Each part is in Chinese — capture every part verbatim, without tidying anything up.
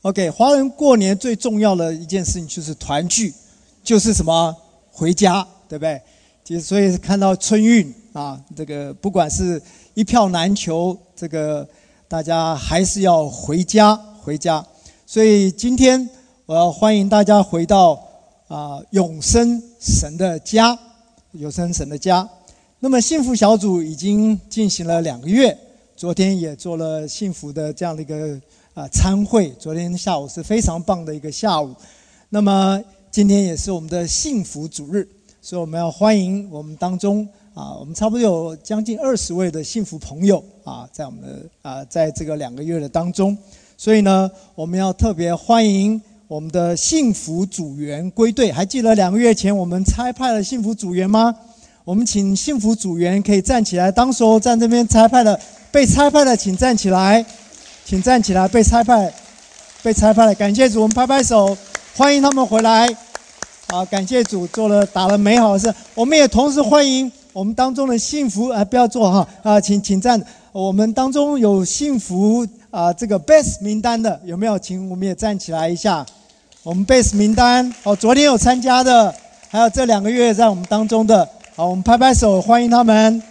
OK， 华人过年最重要的一件事情就是团聚，就是什么？回家，对不对？其实所以看到春运啊，这个不管是一票难求，这个大家还是要回家，回家。所以今天我要欢迎大家回到啊永生神的家，永生神的家。那么幸福小组已经进行了两个月，昨天也做了幸福的这样的一个啊参会，昨天下午是非常棒的一个下午。那么今天也是我们的幸福主日，所以我们要欢迎我们当中啊，我们差不多有将近二十位的幸福朋友啊，在我们的啊在这个两个月的当中，所以呢，我们要特别欢迎我们的幸福组员归队。还记得两个月前我们差派了幸福组员吗？我们请幸福组员可以站起来，当时候在这边差派的被差派的，请站起来，请站起来，被差派被差派的，感谢主，我们拍拍手。欢迎他们回来，啊！感谢主做了打了美好的事。我们也同时欢迎我们当中的幸福啊，不要坐哈啊，请请站。我们当中有幸福啊，这个 best 名单的有没有？请我们也站起来一下。我们 best 名单哦，昨天有参加的，还有这两个月在我们当中的，好，我们拍拍手欢迎他们。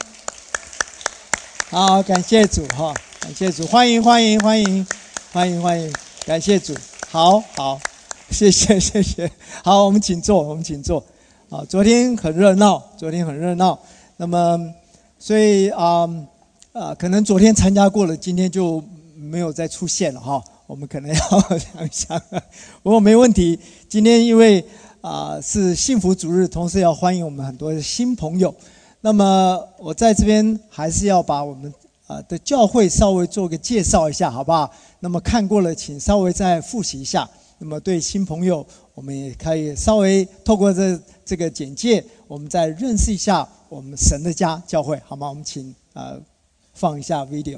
好，感谢主哈，感谢主，欢迎欢迎欢迎欢迎欢迎，感谢主，好好。谢谢谢谢，好，我们请坐，我们请坐。啊，昨天很热闹，昨天很热闹。那么，所以啊啊，可能昨天参加过了，今天就没有再出现了哈。我们可能要想一想，不过没问题。今天因为啊是幸福主日，同时要欢迎我们很多的新朋友。那么我在这边还是要把我们啊的教会稍微做个介绍一下，好不好？那么看过了，请稍微再复习一下。那么对新朋友，我们也可以稍微透过这这个简介，我们再认识一下我们神的家教会，好吗？我们请呃放一下 video。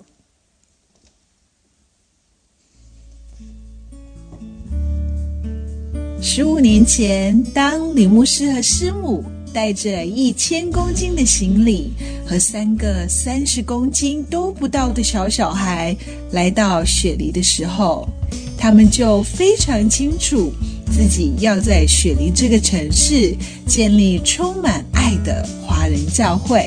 十五年前，当李牧师和师母带着一千公斤的行李和三个三十公斤都不到的小小孩来到雪梨的时候，他们就非常清楚自己要在雪梨这个城市建立充满爱的华人教会。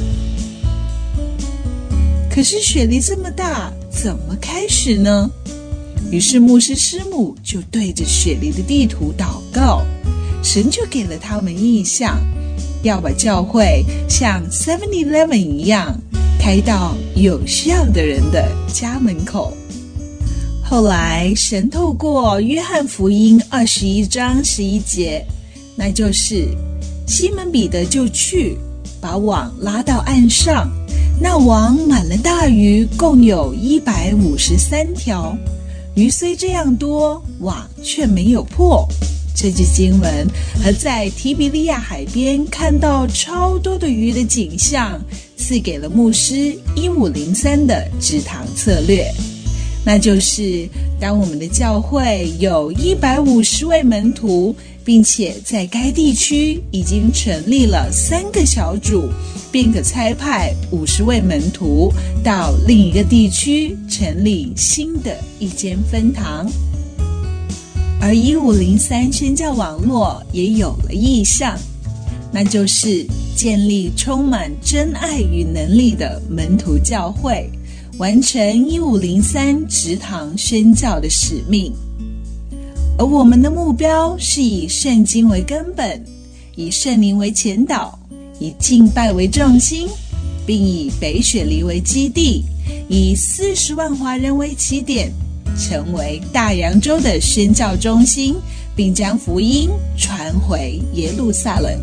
可是雪梨这么大，怎么开始呢？于是牧师师母就对着雪梨的地图祷告，神就给了他们意象，要把教会像 seven eleven 一样开到有需要的人的家门口。后来神透过约翰福音二十一章十一节，那就是西门彼得就去把网拉到岸上，那网满了大鱼，共有一百五十三条，鱼虽这样多，网却没有破。这句经文和在提比利亚海边看到超多的鱼的景象，赐给了牧师一五零三的植堂策略。那就是当我们的教会有一百五十位门徒，并且在该地区已经成立了三个小组，便可差派五十位门徒到另一个地区成立新的一间分堂。而一五零三宣教网络也有了意向，那就是建立充满真爱与能力的门徒教会，完成一五零三植堂宣教的使命。而我们的目标是以圣经为根本，以圣灵为前导，以敬拜为重心，并以北雪梨为基地，以四十万华人为起点，成为大洋洲的宣教中心，并将福音传回耶路撒冷。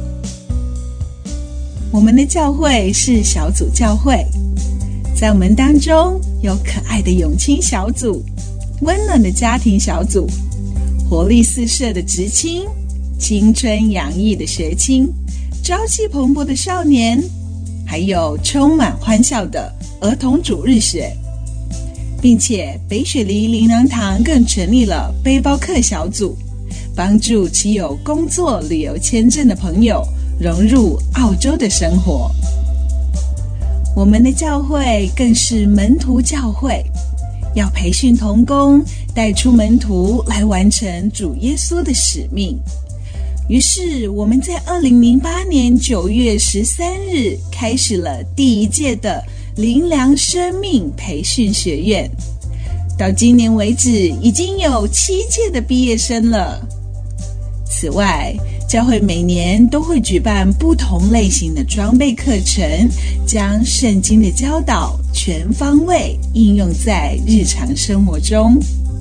我们的教会是小组教会，在我们当中有可爱的永亲小组，温暖的家庭小组，活力四射的职青，青春洋溢的学青，朝气蓬勃的少年，还有充满欢笑的儿童主日学。并且北雪梨灵粮堂更成立了背包客小组，帮助持有工作旅游签证的朋友融入澳洲的生活。我们的教会更是门徒教会， 要培训同工，带出门徒来完成主耶稣的使命。于是我们在二零零八年九月十三日开始了第一届的灵粮生命培训学院，到今年为止已经有七届的毕业生了。此外，教会每年都会举办不同类型的装备课程，将圣经的教导全方位应用在日常生活中。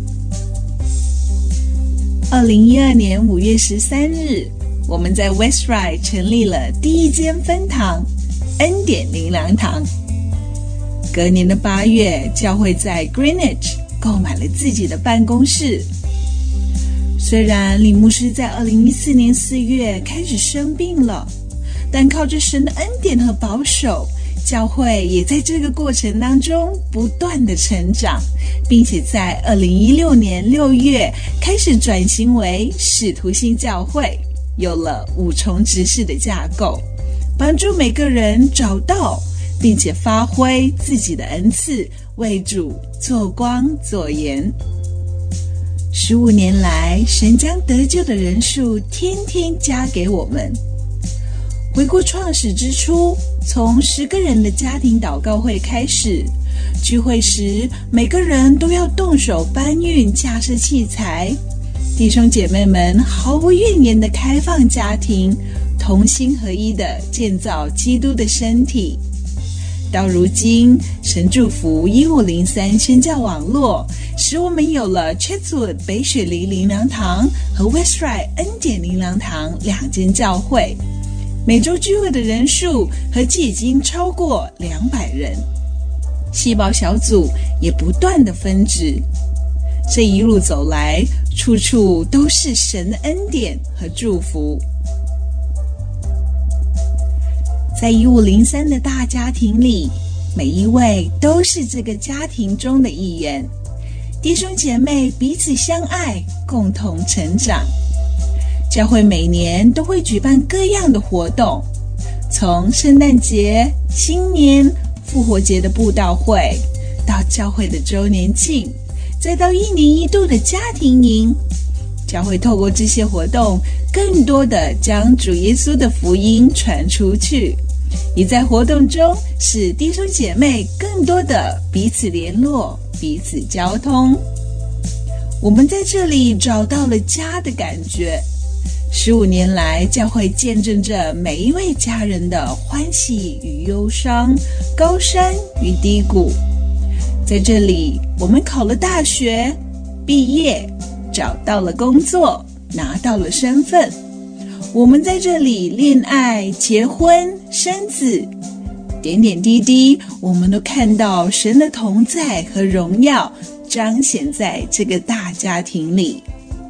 二零一二年五月十三日，我们在 Westside 成立了第一间分堂恩典灵粮堂。隔年的八月，教会在 Greenwich 购买了自己的办公室。虽然李牧师在二零一四年四月开始生病了，但靠着神的恩典和保守，教会也在这个过程当中不断的成长，并且在二零一六年六月开始转型为使徒性教会，有了五重职事的架构，帮助每个人找到并且发挥自己的恩赐，为主做光做盐。十五年来，神将得救的人数天天加给我们。回顾创始之初，从十个人的家庭祷告会开始，聚会时每个人都要动手搬运架设器材，弟兄姐妹们毫无怨言的开放家庭，同心合一的建造基督的身体。到如今，神祝福一五零三宣教网络，使我们有了 Chatswood 北雪梨灵粮堂和 Westside 恩典灵粮堂两间教会，每周聚会的人数合计已经超过两百人，细胞小组也不断的分支。这一路走来，处处都是神的恩典和祝福。在一五零三的大家庭里，每一位都是这个家庭中的一员，弟兄姐妹彼此相爱，共同成长。教会每年都会举办各样的活动，从圣诞节、新年、复活节的布道会，到教会的周年庆，再到一年一度的家庭营。教会透过这些活动，更多的将主耶稣的福音传出去，也在活动中使弟兄姐妹更多的彼此联络，彼此交通。我们在这里找到了家的感觉。十五年来，教会见证着每一位家人的欢喜与忧伤，高山与低谷。在这里，我们考了大学，毕业，找到了工作，拿到了身份。我们在这里恋爱、结婚、生子，点点滴滴，我们都看到神的同在和荣耀彰显在这个大家庭里。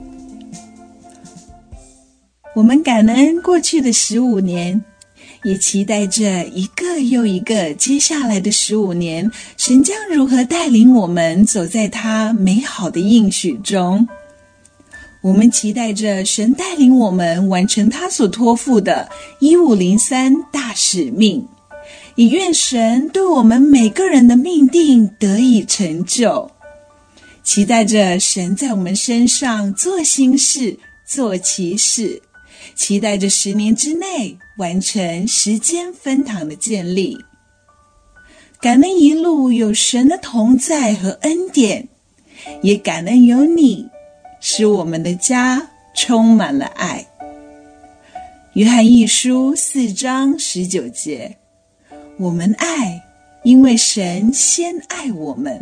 我们感恩过去的十五年，也期待着一个又一个接下来的十五年，神将如何带领我们走在他美好的应许中。我们期待着神带领我们完成他所托付的一五零三大使命，也愿神对我们每个人的命定得以成就。期待着神在我们身上做新事，做奇事，期待着十年之内完成时间分堂的建立。感恩一路有神的同在和恩典，也感恩有你，使我们的家充满了爱。约翰一书四章十九节，我们爱，因为神先爱我们。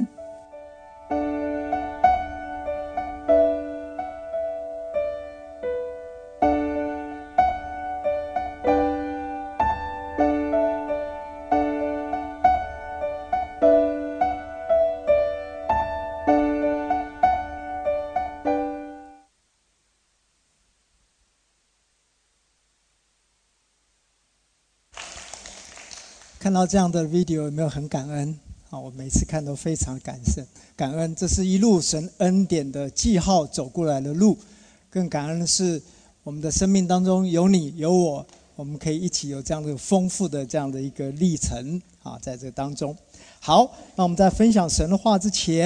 看到这样的 video 有没有很感恩啊？我每次看都非常感恩，感恩这是一路神恩典的记号走过来的路。更感恩的是我们的生命当中有你有我，我们可以一起有这样的丰富的这样的一个历程啊，在这当中。好，那我们在分享神的话之前，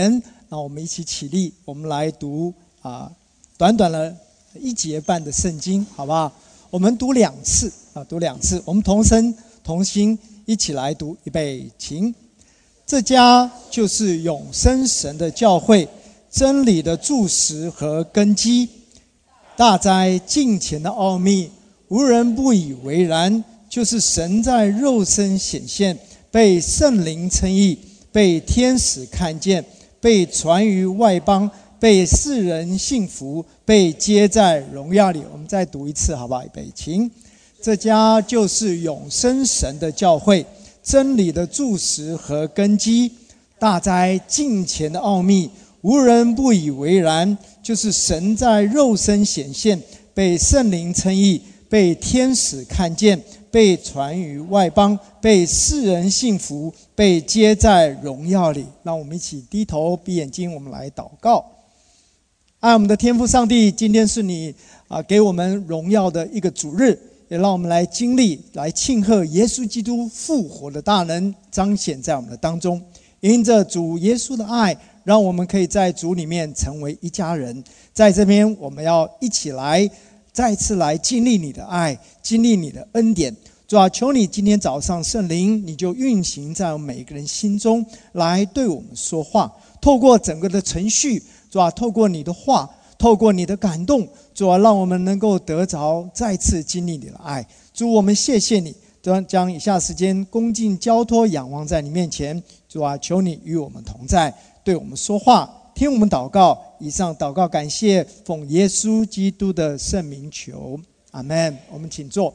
那我们一起起立，我们来读啊，短短的一节半的圣经，好不好？我们读两次啊，读两次，我们同声同心一起来读，预备，请。这家就是永生神的教会，真理的柱石和根基。大哉敬虔的奥秘，无人不以为然，就是神在肉身显现，被圣灵称义，被天使看见，被传于外邦，被世人信服，被接在荣耀里。我们再读一次好不好？预备，请。这家就是永生神的教会，真理的柱石和根基。大哉敬虔的奥秘，无人不以为然，就是神在肉身显现，被圣灵称义，被天使看见，被传于外邦，被世人信服，被接在荣耀里。让我们一起低头闭眼睛，我们来祷告。爱我们的天父上帝，今天是你啊给我们荣耀的一个主日，也让我们来经历，来庆贺耶稣基督复活的大能彰显在我们的当中。因着主耶稣的爱，让我们可以在主里面成为一家人。在这边我们要一起来再次来经历你的爱，经历你的恩典。主啊，求你今天早上圣灵你就运行在我们每一个人心中，来对我们说话，透过整个的程序，主啊，透过你的话，透过你的感动，主啊，让我们能够得着再次经历你的爱。主，我们谢谢你，将以下时间恭敬交托仰望在你面前。主啊，求你与我们同在，对我们说话，听我们祷告。以上祷告感谢奉耶稣基督的圣名求，阿们。我们请坐。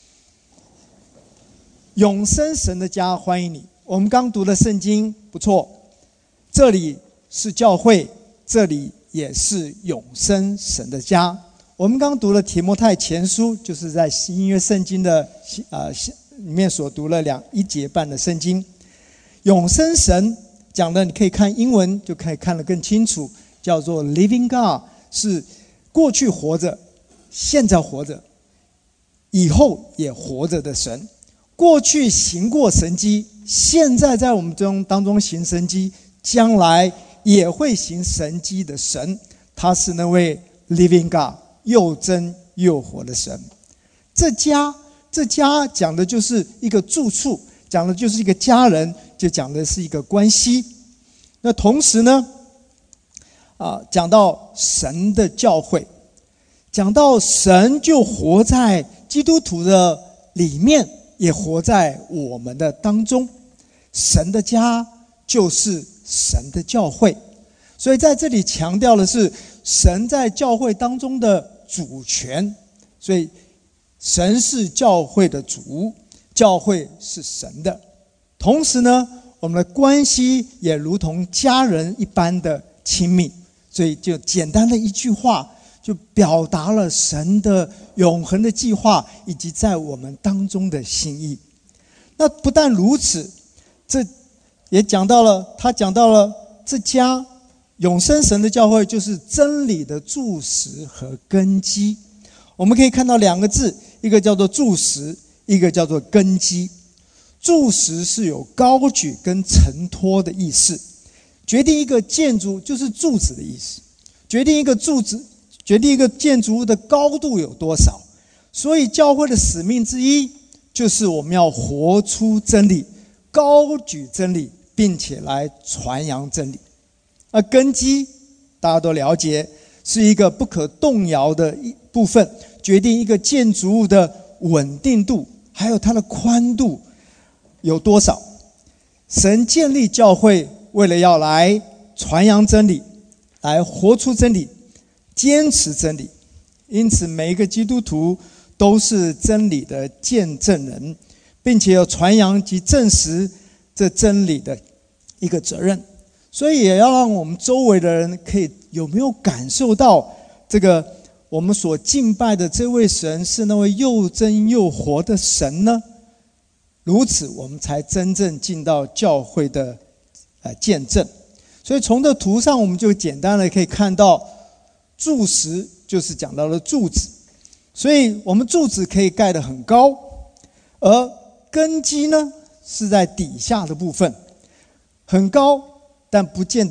永生神的家，欢迎你。我们刚读的圣经不错，这里是教会，这里也是永生神的家。我们刚读了提摩太前书，就是在新约圣经的呃里面所读了两一节半的圣经。永生神讲的，你可以看英文就可以看得更清楚，叫做 Living God， 是过去活着，现在活着，以后也活着的神。过去行过神迹，现在在我们中当中行神迹，将来也会行神迹的神，他是那位 Living God， 又真又活的神。这家这家讲的就是一个住处，讲的就是一个家人，就讲的是一个关系。那同时呢，啊，讲到神的教会，讲到神就活在基督徒的里面，也活在我们的当中。神的家就是神的教会，所以在这里强调的是神在教会当中的主权。所以神是教会的主，教会是神的。同时呢，我们的关系也如同家人一般的亲密。所以就简单的一句话，就表达了神的永恒的计划，以及在我们当中的心意。那不但如此，这也讲到了，他讲到了这家永生神的教会就是真理的柱石和根基。我们可以看到两个字，一个叫做柱石，一个叫做根基。柱石是有高举跟承托的意思，决定一个建筑就是柱子的意思，决定一个柱子，决定一个建筑物的高度有多少。所以教会的使命之一就是我们要活出真理，高举真理，并且来传扬真理。而根基大家都了解，是一个不可动摇的一部分，决定一个建筑物的稳定度，还有它的宽度有多少。神建立教会，为了要来传扬真理，来活出真理，坚持真理。因此每一个基督徒都是真理的见证人，并且有传扬及证实这真理的一个责任。所以也要让我们周围的人可以有没有感受到，这个我们所敬拜的这位神是那位又真又活的神呢？如此我们才真正进到教会的呃见证。所以从这图上我们就简单的可以看到，柱石就是讲到了柱子，所以我们柱子可以盖得很高，而根基呢是在底下的部分，很高但不见得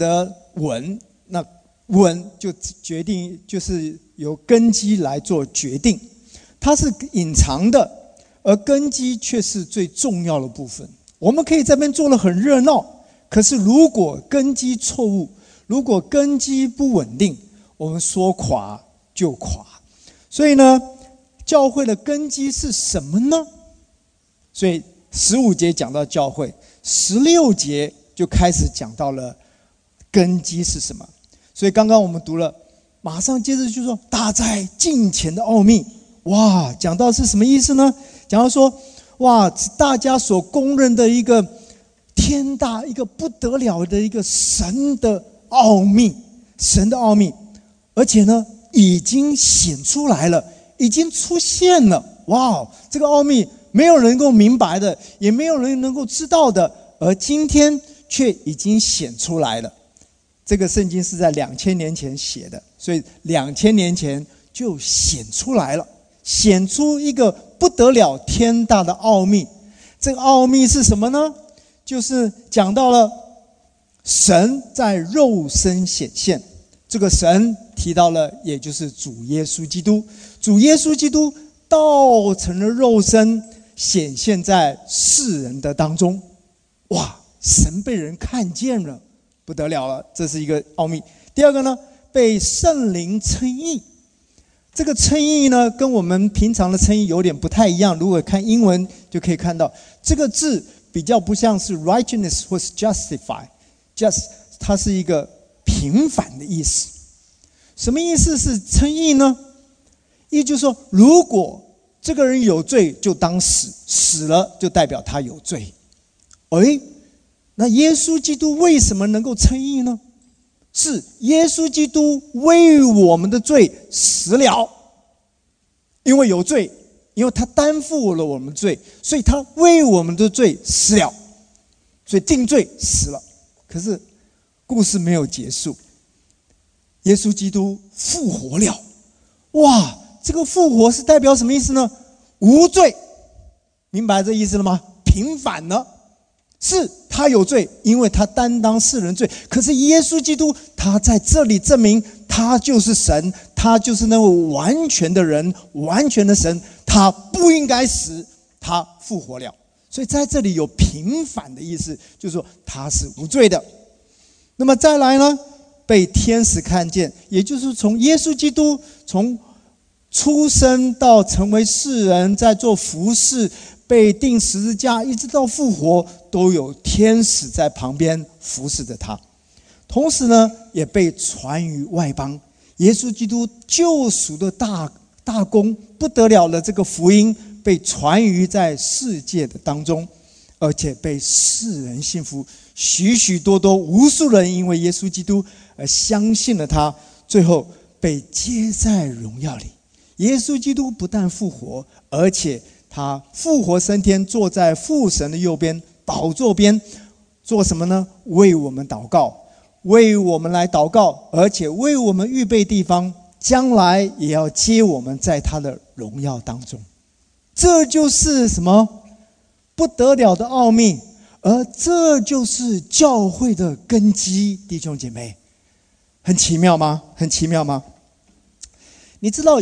稳，那稳就决定就是由根基来做决定，它是隐藏的，而根基却是最重要的部分。我们可以这边做得很热闹，可是如果根基错误，如果根基不稳定，我们说垮就垮。所以呢，教会的根基是什么呢？所以十五节讲到教会，十六节就开始讲到了根基是什么。所以刚刚我们读了，马上接着就说大在近前的奥秘。哇，讲到是什么意思呢？讲到说，哇，大家所公认的一个天大、一个不得了的一个神的奥秘，神的奥秘，而且呢，已经显出来了，已经出现了。哇，这个奥秘没有人能够明白的，也没有人能够知道的，而今天却已经显出来了。这个圣经是在两千年前写的，所以两千年前就显出来了，显出一个不得了天大的奥秘。这个奥秘是什么呢？就是讲到了神在肉身显现。这个神提到了，也就是主耶稣基督。主耶稣基督道成了肉身，显现在世人的当中。哇，神被人看见了，不得了了，这是一个奥秘。第二个呢，被圣灵称义。这个称义呢，跟我们平常的称义有点不太一样。如果看英文就可以看到，这个字比较不像是 righteousness 或是 justify， just 它是一个平反的意思。什么意思是称义呢？意就是说，如果这个人有罪，就当死，死了就代表他有罪。诶，那耶稣基督为什么能够称义呢？是耶稣基督为我们的罪死了，因为有罪，因为他担负了我们的罪，所以他为我们的罪死了，所以定罪死了。可是故事没有结束，耶稣基督复活了。哇，这个复活是代表什么意思呢？无罪，明白这意思了吗？平反了，是他有罪，因为他担当世人罪。可是耶稣基督他在这里证明他就是神，他就是那位完全的人，完全的神，他不应该死，他复活了。所以在这里有平反的意思，就是说他是无罪的。那么再来呢，被天使看见，也就是从耶稣基督从出生到成为世人，在做服事，被钉十字架，一直到复活，都有天使在旁边服侍着他。同时呢，也被传于外邦。耶稣基督救赎的大大功，不得了的这个福音，被传于在世界的当中，而且被世人信服。许许多多无数人因为耶稣基督而相信了他，最后被接在荣耀里。耶稣基督不但复活，而且他复活升天，坐在父神的右边宝座边，做什么呢？为我们祷告，为我们来祷告，而且为我们预备地方，将来也要接我们在他的荣耀当中。这就是什么？不得了的奥秘，而这就是教会的根基。弟兄姐妹，很奇妙吗？很奇妙吗？你知道，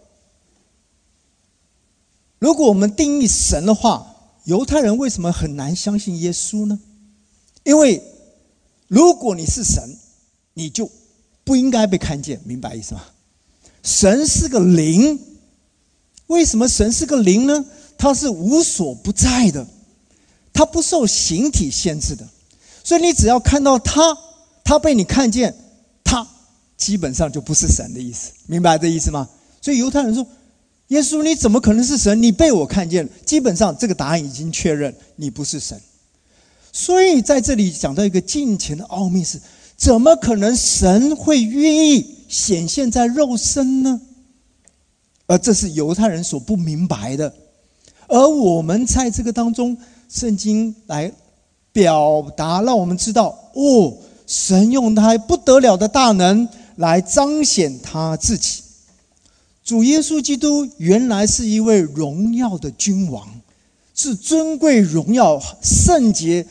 如果我们定义神的话，犹太人为什么很难相信耶稣呢？因为如果你是神，你就不应该被看见，明白意思吗？神是个灵，为什么神是个灵呢？他是无所不在的，他不受形体限制的，所以你只要看到他，他被你看见，他基本上就不是神的意思，明白这意思吗？所以犹太人说，耶稣你怎么可能是神？你被我看见了，基本上这个答案已经确认你不是神。所以在这里讲到一个近前的奥秘是，怎么可能神会愿意显现在肉身呢？而这是犹太人所不明白的。而我们在这个当中，圣经来表达，让我们知道，哦，神用他不得了的大能来彰显他自己。主耶稣基督原来是一位荣耀的君王，是尊贵荣耀圣洁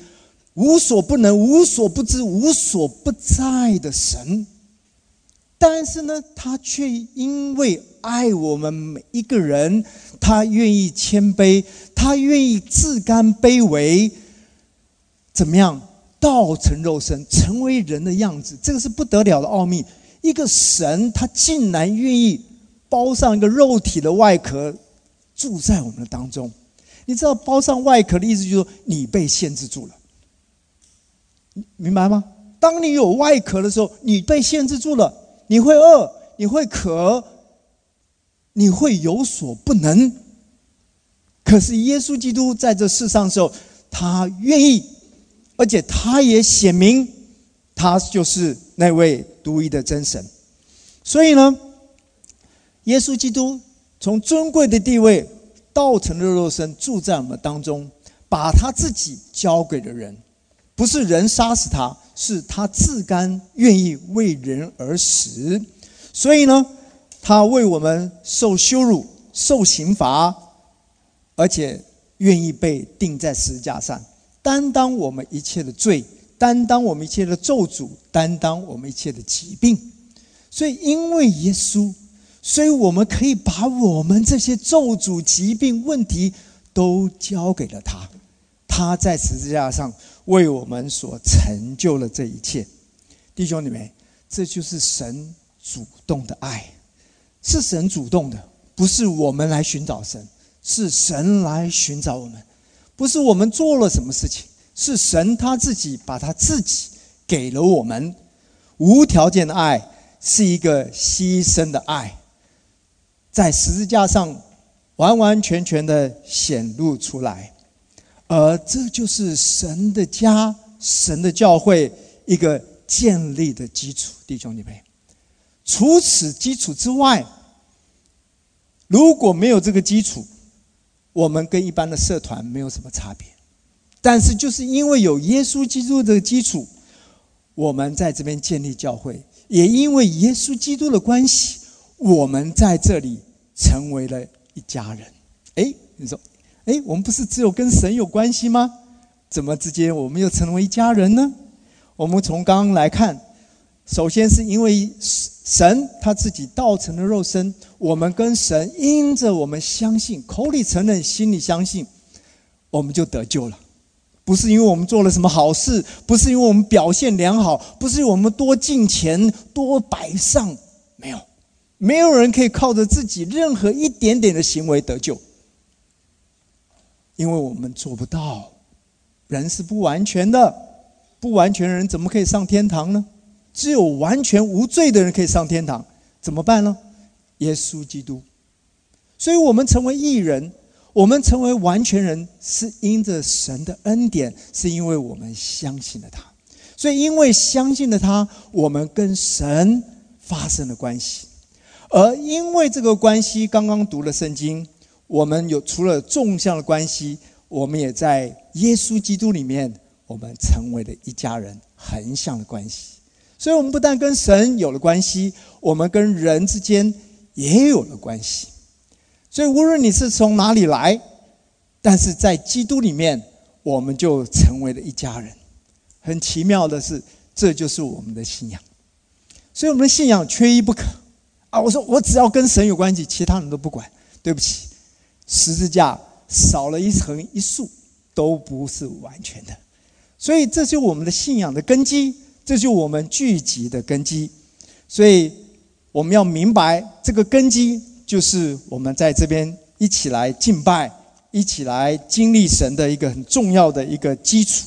无所不能、无所不知、无所不在的神。但是呢，他却因为爱我们每一个人，他愿意谦卑，他愿意自甘卑微，怎么样？道成肉身，成为人的样子。这个是不得了的奥秘。一个神，他竟然愿意包上一个肉体的外壳，住在我们的当中。你知道包上外壳的意思就是说你被限制住了，明白吗？当你有外壳的时候，你被限制住了，你会饿，你会渴，你会有所不能。可是耶稣基督在这世上的时候，他愿意，而且他也显明他就是那位独一的真神。所以呢，耶稣基督从尊贵的地位道成的肉身住在我们当中，把他自己交给了人，不是人杀死他，是他自甘愿意为人而死。所以呢，他为我们受羞辱、受刑罚，而且愿意被钉在十字架上，担当我们一切的罪，担当我们一切的咒诅，担当我们一切的疾病。所以因为耶稣，所以我们可以把我们这些咒诅、疾病、问题都交给了他。他在十字架上为我们所成就了这一切。弟兄姊妹，这就是神主动的爱，是神主动的，不是我们来寻找神，是神来寻找我们。不是我们做了什么事情，是神他自己把他自己给了我们。无条件的爱是一个牺牲的爱，在十字架上完完全全的显露出来。而这就是神的家、神的教会一个建立的基础。弟兄姐妹，除此基础之外，如果没有这个基础，我们跟一般的社团没有什么差别。但是就是因为有耶稣基督的基础，我们在这边建立教会，也因为耶稣基督的关系，我们在这里成为了一家人。诶，你说诶，我们不是只有跟神有关系吗？怎么之间我们又成为一家人呢？我们从刚刚来看，首先是因为神他自己道成了肉身，我们跟神因着我们相信，口里承认，心里相信，我们就得救了。不是因为我们做了什么好事，不是因为我们表现良好，不是因为我们多敬虔、多摆上，没有，没有人可以靠着自己任何一点点的行为得救，因为我们做不到。人是不完全的，不完全的人怎么可以上天堂呢？只有完全无罪的人可以上天堂。怎么办呢？耶稣基督。所以我们成为义人，我们成为完全人，是因着神的恩典，是因为我们相信了他。所以因为相信了他，我们跟神发生了关系。而因为这个关系，刚刚读了圣经，我们有除了纵向的关系，我们也在耶稣基督里面，我们成为了一家人，横向的关系。所以我们不但跟神有了关系，我们跟人之间也有了关系。所以无论你是从哪里来，但是在基督里面，我们就成为了一家人。很奇妙的是，这就是我们的信仰。所以我们的信仰缺一不可啊！我说我只要跟神有关系，其他人都不管。对不起，十字架少了一横一竖都不是完全的。所以这就是我们的信仰的根基，这就是我们聚集的根基。所以我们要明白，这个根基就是我们在这边一起来敬拜，一起来经历神的一个很重要的一个基础。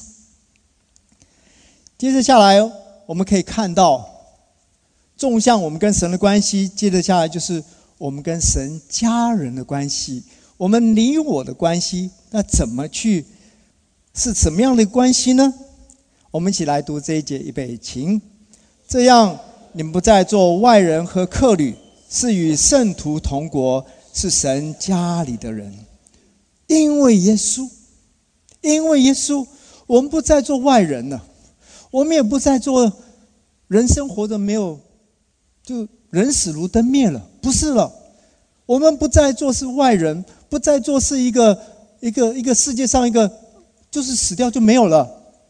接着下来我们可以看到，纵向我们跟神的关系，接着下来就是我们跟神家人的关系，我们你我的关系，那怎么去是什么样的关系呢？我们一起来读这一节，预备起。这样你们不再做外人和客旅，是与圣徒同国，是神家里的人。因为耶稣，因为耶稣，我们不再做外人了，我们也不再做人生活着没有，就人死如灯灭了，不是了。我们不再做是外人，不再做是一个一个一个世界上一个就是死掉就没有了。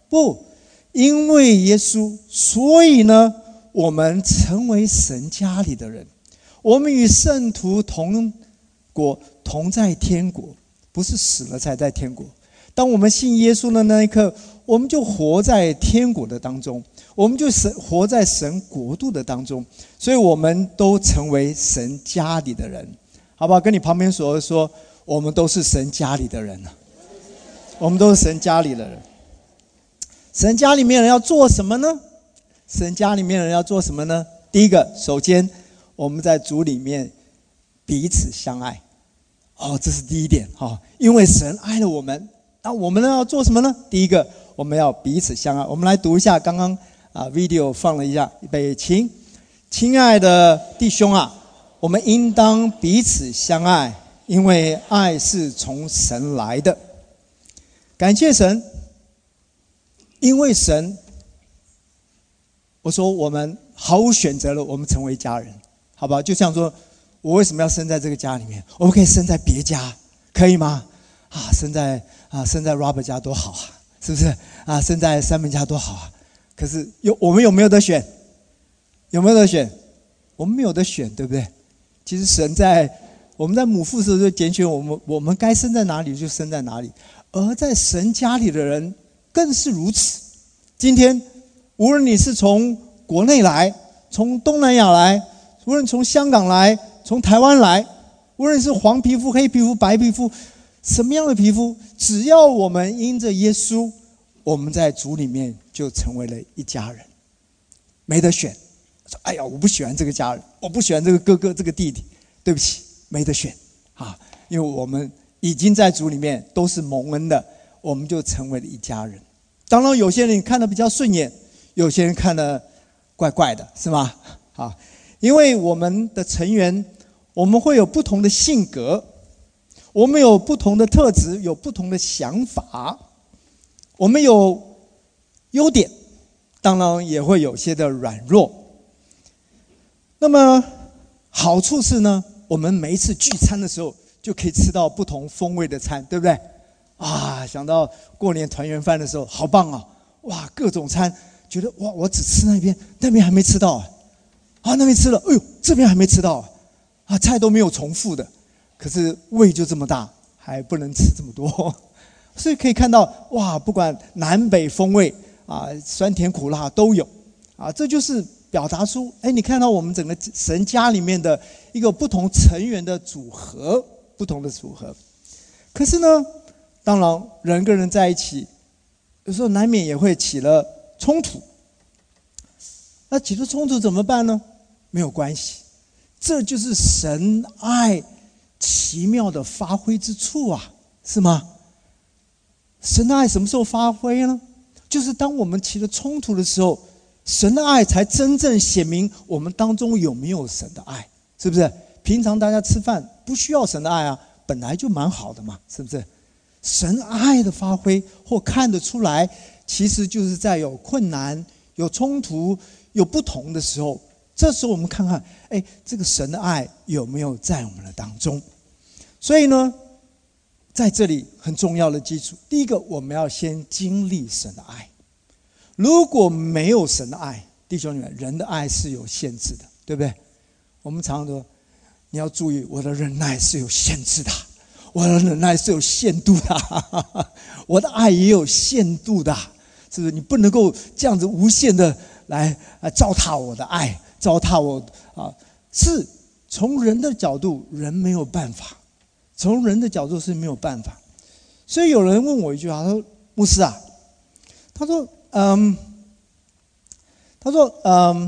不，因为耶稣，所以呢，我们成为神家里的人。我们与圣徒同国，同在天国，不是死了才在天国。当我们信耶稣的那一刻，我们就活在天国的当中，我们就神活在神国度的当中，所以我们都成为神家里的人，好不好？跟你旁边说说，我们都是神家里的人，我们都是神家里的人。神家里面的人要做什么呢？神家里面的人要做什么呢？第一个，首先我们在主里面彼此相爱，哦，这是第一点，哦，因为神爱了我们，那我们呢要做什么呢？第一个，我们要彼此相爱。我们来读一下刚刚啊 video 放了一下，预备起。亲爱的弟兄啊，我们应当彼此相爱，因为爱是从神来的。感谢神，因为神，我说我们毫无选择了，我们成为家人，好不好？就像说我为什么要生在这个家里面？我们可以生在别家，可以吗？啊，生在啊，生在 Robert 家多好啊，是不是？啊，生在三门家多好啊。可是有我们有没有得选？有没有得选？我们没有得选，对不对？其实神在我们在母父时候就拣选我们，我们该生在哪里就生在哪里。而在神家里的人更是如此。今天无论你是从国内来，从东南亚来，无论从香港来，从台湾来，无论是黄皮肤、黑皮肤、白皮肤，什么样的皮肤，只要我们因着耶稣，我们在主里面就成为了一家人，没得选。说哎呀，我不喜欢这个家人，我不喜欢这个哥哥这个弟弟，对不起，没得选啊，因为我们已经在主里面都是蒙恩的，我们就成为了一家人。当然有些人看得比较顺眼，有些人看得怪怪的，是吗？啊，因为我们的成员，我们会有不同的性格，我们有不同的特质，有不同的想法，我们有优点，当然也会有些的软弱。那么好处是呢，我们每一次聚餐的时候就可以吃到不同风味的餐，对不对？啊，想到过年团圆饭的时候，好棒啊！哇，各种餐，觉得哇，我只吃那边，那边还没吃到啊，啊那边吃了，哎呦，这边还没吃到啊，啊菜都没有重复的，可是胃就这么大，还不能吃这么多，所以可以看到哇，不管南北风味啊，酸甜苦辣都有啊，这就是表达出，哎，你看到我们整个神家里面的一个不同成员的组合，不同的组合。可是呢，当然人跟人在一起，有时候难免也会起了冲突。那起了冲突怎么办呢？没有关系，这就是神爱奇妙的发挥之处啊，是吗？神的爱什么时候发挥呢？就是当我们起了冲突的时候，神的爱才真正显明我们当中有没有神的爱，是不是？平常大家吃饭不需要神的爱啊，本来就蛮好的嘛，是不是？神爱的发挥或看得出来，其实就是在有困难、有冲突、有不同的时候，这时候我们看看，哎，这个神的爱有没有在我们的当中？所以呢，在这里很重要的基础，第一个，我们要先经历神的爱。如果没有神的爱，弟兄们，人的爱是有限制的，对不对？我们常常说，你要注意，我的忍耐是有限制的，我的忍耐是有限度的，我的爱也有限度的，是不是？你不能够这样子无限的来糟蹋我的爱，糟蹋我啊！是从人的角度，人没有办法，从人的角度是没有办法。所以有人问我一句话，他说：“牧师啊，他说。”嗯，他说：“嗯，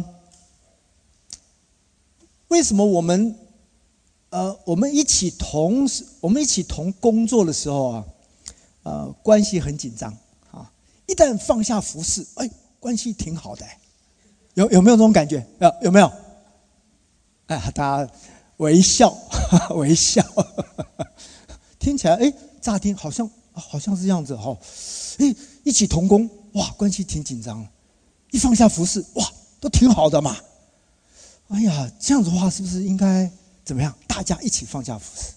为什么我们呃我们一起同我们一起同工作的时候啊，呃关系很紧张啊？一旦放下服饰，哎，关系挺好的，有有没有这种感觉？有有没有？哎，大家微笑微笑，听起来哎，乍听好像好像是这样子哈，哎，一起同工。”哇，关系挺紧张的，一放下服饰，哇，都挺好的嘛。哎呀，这样子的话，是不是应该怎么样？大家一起放下服饰，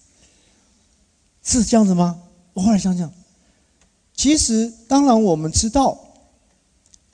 是这样子吗？我后来想想，其实当然我们知道，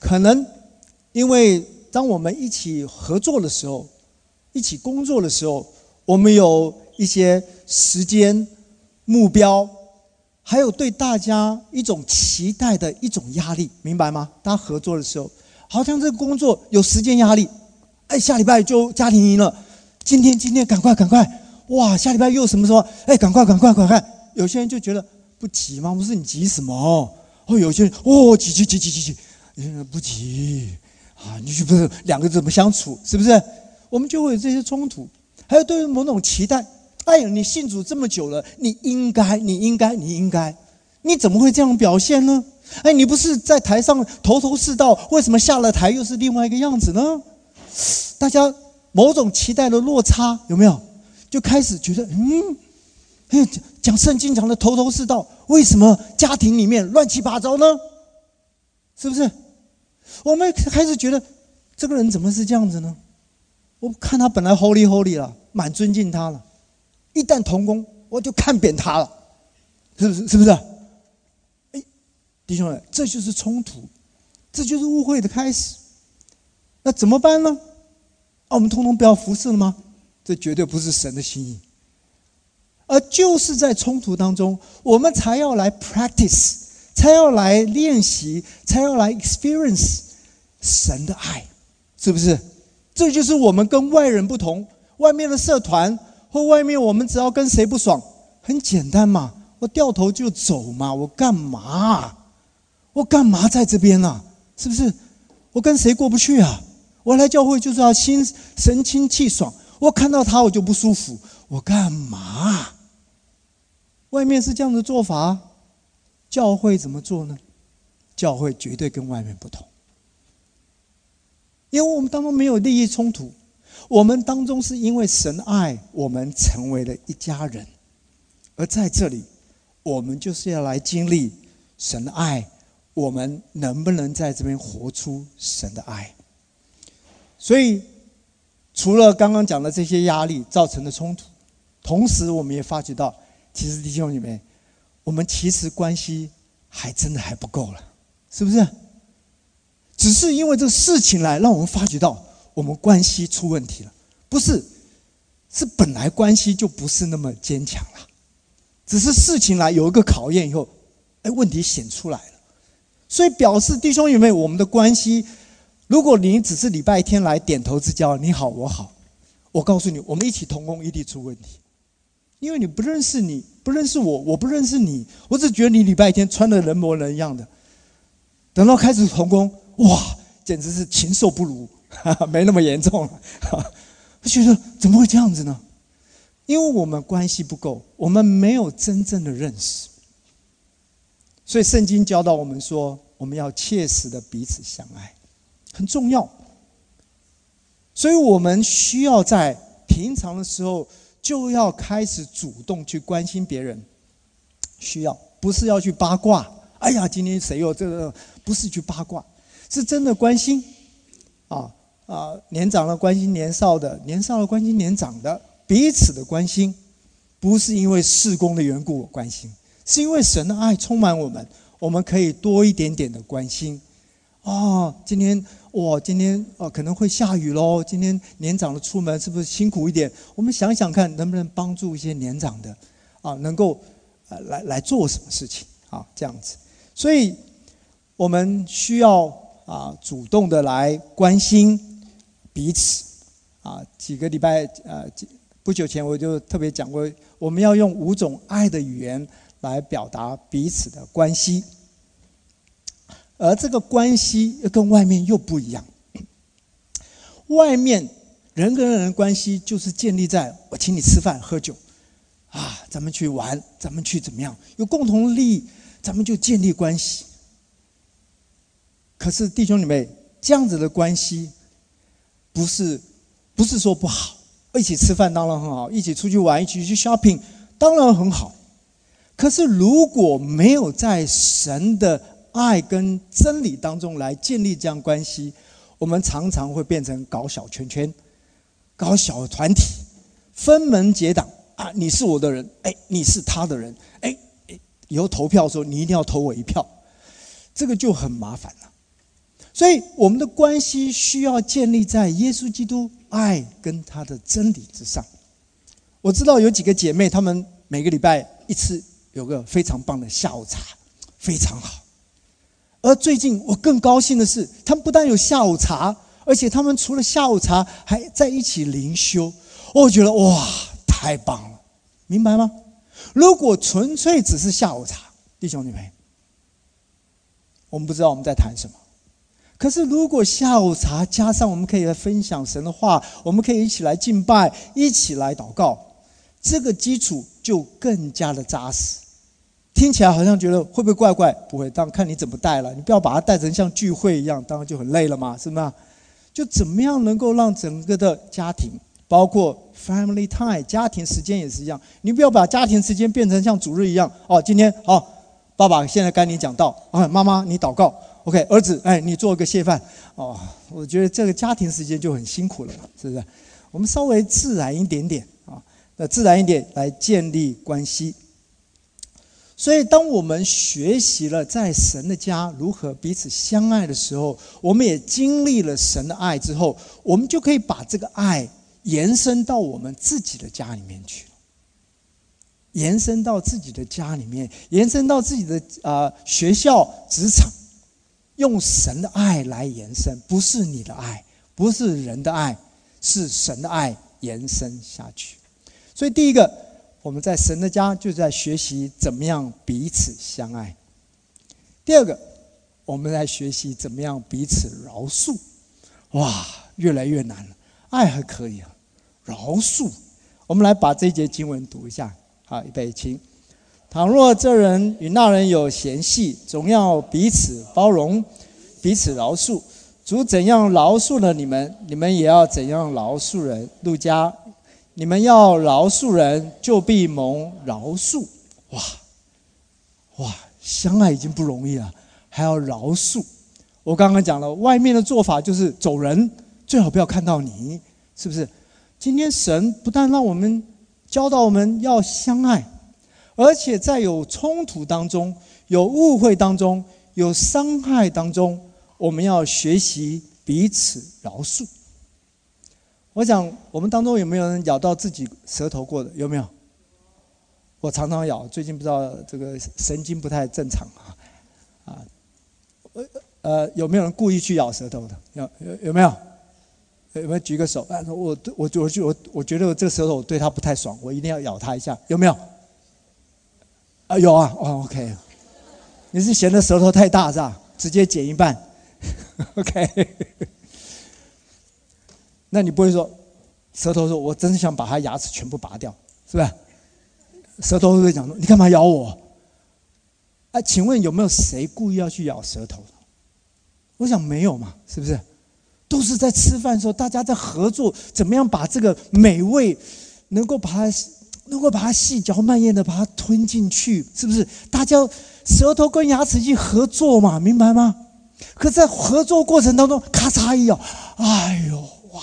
可能因为当我们一起合作的时候，一起工作的时候，我们有一些时间目标，还有对大家一种期待的一种压力，明白吗？大家合作的时候，好像这个工作有时间压力，哎，下礼拜就家庭营了，今天今天赶快赶快，哇，下礼拜又什么时候？哎，赶快赶快赶快！有些人就觉得不急吗？不是你急什么？哦，有些人哦急急急急急急，不急啊，你就不是两个怎么相处？是不是？我们就会有这些冲突，还有对于某种期待。哎呀，你信主这么久了，你应该，你应该，你应该，你怎么会这样表现呢？哎，你不是在台上头头是道，为什么下了台又是另外一个样子呢？大家某种期待的落差有没有？就开始觉得，嗯，哎，讲圣经讲的头头是道，为什么家庭里面乱七八糟呢？是不是？我们开始觉得这个人怎么是这样子呢？我看他本来 holy holy 了，蛮尊敬他了。一旦同工，我就看扁他了，是不是？是不是？哎，弟兄们，这就是冲突，这就是误会的开始。那怎么办呢？啊，我们通通不要服侍了吗？这绝对不是神的心意。而就是在冲突当中，我们才要来 practice， 才要来练习，才要来 experience 神的爱，是不是？这就是我们跟外人不同。外面的社团或外面我们只要跟谁不爽，很简单嘛，我掉头就走嘛，我干嘛？我干嘛在这边啊？是不是？我跟谁过不去啊？我来教会就是要心神清气爽，我看到他我就不舒服，我干嘛？外面是这样的做法，教会怎么做呢？教会绝对跟外面不同，因为我们当中没有利益冲突，我们当中是因为神爱我们成为了一家人，而在这里我们就是要来经历神的爱，我们能不能在这边活出神的爱？所以除了刚刚讲的这些压力造成的冲突，同时我们也发觉到，其实弟兄姐妹，我们其实关系还真的还不够了，是不是？只是因为这个事情来让我们发觉到我们关系出问题了，不是，是本来关系就不是那么坚强了，只是事情来有一个考验以后，哎，问题显出来了。所以表示弟兄姐妹，我们的关系，如果你只是礼拜天来点头之交，你好我好，我告诉你，我们一起同工一定出问题，因为你不认识你，不认识我，我不认识你，我只觉得你礼拜天穿的人模人样的，等到开始同工，哇，简直是禽兽不如，没那么严重了。我觉得怎么会这样子呢？因为我们关系不够，我们没有真正的认识。所以圣经教导我们说，我们要切实的彼此相爱，很重要。所以我们需要在平常的时候就要开始主动去关心别人，需要，不是要去八卦。哎呀，今天谁有这个？不是去八卦，是真的关心。啊啊，年长的关心年少的，年少的关心年长的，彼此的关心，不是因为事工的缘故我关心，是因为神的爱充满我们，我们可以多一点点的关心。哦，今天哇，今天哦可能会下雨咯，今天年长的出门是不是辛苦一点？我们想想看，能不能帮助一些年长的啊，能够呃来来做什么事情啊？这样子，所以我们需要啊主动的来关心彼此啊。几个礼拜呃不久前我就特别讲过，我们要用五种爱的语言来表达彼此的关系。而这个关系跟外面又不一样，外面人跟人的关系就是建立在我请你吃饭喝酒啊，咱们去玩，咱们去怎么样，有共同的利益，咱们就建立关系。可是弟兄姊妹，这样子的关系不是不是说不好，一起吃饭当然很好，一起出去玩，一起去 shopping 当然很好。可是如果没有在神的爱跟真理当中来建立这样关系，我们常常会变成搞小圈圈，搞小团体，分门结党啊！你是我的人，哎，你是他的人，哎，以后投票的时候你一定要投我一票，这个就很麻烦了。 所以我们的关系需要建立在耶稣基督爱跟他的真理之上。我知道有几个姐妹，她们每个礼拜一次有个非常棒的下午茶，非常好。而最近我更高兴的是，她们不但有下午茶，而且她们除了下午茶还在一起灵修。我觉得哇，太棒了，明白吗？如果纯粹只是下午茶，弟兄姐妹，我们不知道我们在谈什么。可是如果下午茶加上我们可以来分享神的话，我们可以一起来敬拜，一起来祷告，这个基础就更加的扎实。听起来好像觉得会不会怪怪？不会，当然看你怎么带了。你不要把它带成像聚会一样，当然就很累了嘛，是吗？就怎么样能够让整个的家庭，包括 family time 家庭时间也是一样，你不要把家庭时间变成像主日一样。哦，今天哦，爸爸现在该你讲道，啊，妈妈你祷告。OK， 儿子，哎，你做个谢饭哦。我觉得这个家庭时间就很辛苦了，是不是？我们稍微自然一点点啊，那自然一点来建立关系。所以，当我们学习了在神的家如何彼此相爱的时候，我们也经历了神的爱之后，我们就可以把这个爱延伸到我们自己的家里面去了，延伸到自己的家里面，延伸到自己的呃学校、职场。用神的爱来延伸，不是你的爱，不是人的爱，是神的爱延伸下去。所以第一个，我们在神的家就在学习怎么样彼此相爱。第二个，我们在学习怎么样彼此饶恕。哇，越来越难了，爱还可以啊，饶恕。我们来把这一节经文读一下。好，预备，请。倘若这人与那人有嫌隙，总要彼此包容，彼此饶恕。主怎样饶恕了你们，你们也要怎样饶恕人。路加，你们要饶恕人，就必蒙饶恕。哇哇，相爱已经不容易了，还要饶恕。我刚刚讲了，外面的做法就是走人，最好不要看到你，是不是？今天神不但让我们教导我们要相爱，而且在有冲突当中、有误会当中、有伤害当中，我们要学习彼此饶恕。我想我们当中有没有人咬到自己舌头过的？有没有？我常常咬，最近不知道这个神经不太正常啊啊！呃，有没有人故意去咬舌头的？有有有没有？有没有举个手？我我我我我觉得这个舌头我对他不太爽，我一定要咬他一下，有没有？啊，有啊，哦 ，OK， 你是嫌的舌头太大是吧？直接剪一半 ，OK， 那你不会说舌头说，我真是想把他牙齿全部拔掉，是吧？舌头会不会讲说，你干嘛咬我？啊，请问有没有谁故意要去咬舌头的？我想没有嘛，是不是？都是在吃饭的时候，大家在合作，怎么样把这个美味能够把它。能够把它细嚼慢咽的把它吞进去，是不是？大家舌头跟牙齿一起合作嘛，明白吗？可在合作过程当中，咔嚓一咬，哎呦哇！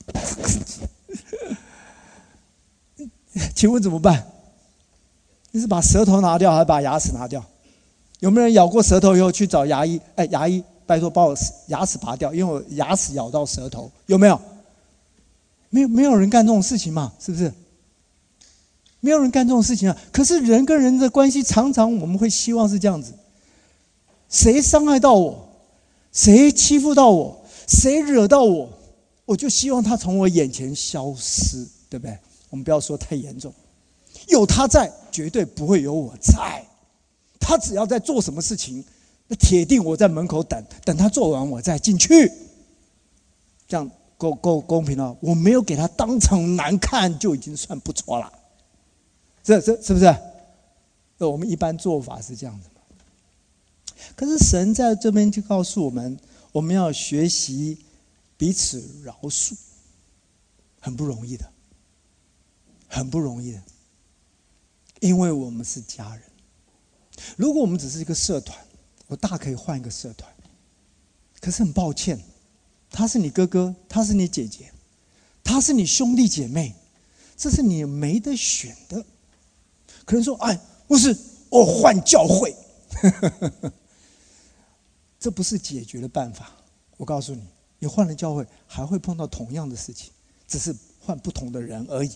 请问怎么办？你是把舌头拿掉，还是把牙齿拿掉？有没有人咬过舌头以后去找牙医？哎，牙医，拜托把我牙齿拔掉，因为我牙齿咬到舌头，有没有？没有，没有人干这种事情嘛，是不是？没有人干这种事情啊！可是人跟人的关系，常常我们会希望是这样子：谁伤害到我，谁欺负到我，谁惹到我，我就希望他从我眼前消失，对不对？我们不要说太严重，有他在，绝对不会有我在。他只要在做什么事情，那铁定我在门口等，等他做完我再进去，这样够够公平了。我没有给他当场难看，就已经算不错了。这这是不是？我们一般做法是这样子。可是神在这边就告诉我们，我们要学习彼此饶恕，很不容易的，很不容易的，因为我们是家人。如果我们只是一个社团，我大可以换一个社团。可是很抱歉，他是你哥哥，他是你姐姐，他是你兄弟姐妹，这是你没得选的。可能说，哎，不是，我换教会，这不是解决的办法。 我告诉你，你换了教会还会碰到同样的事情，只是换不同的人而已。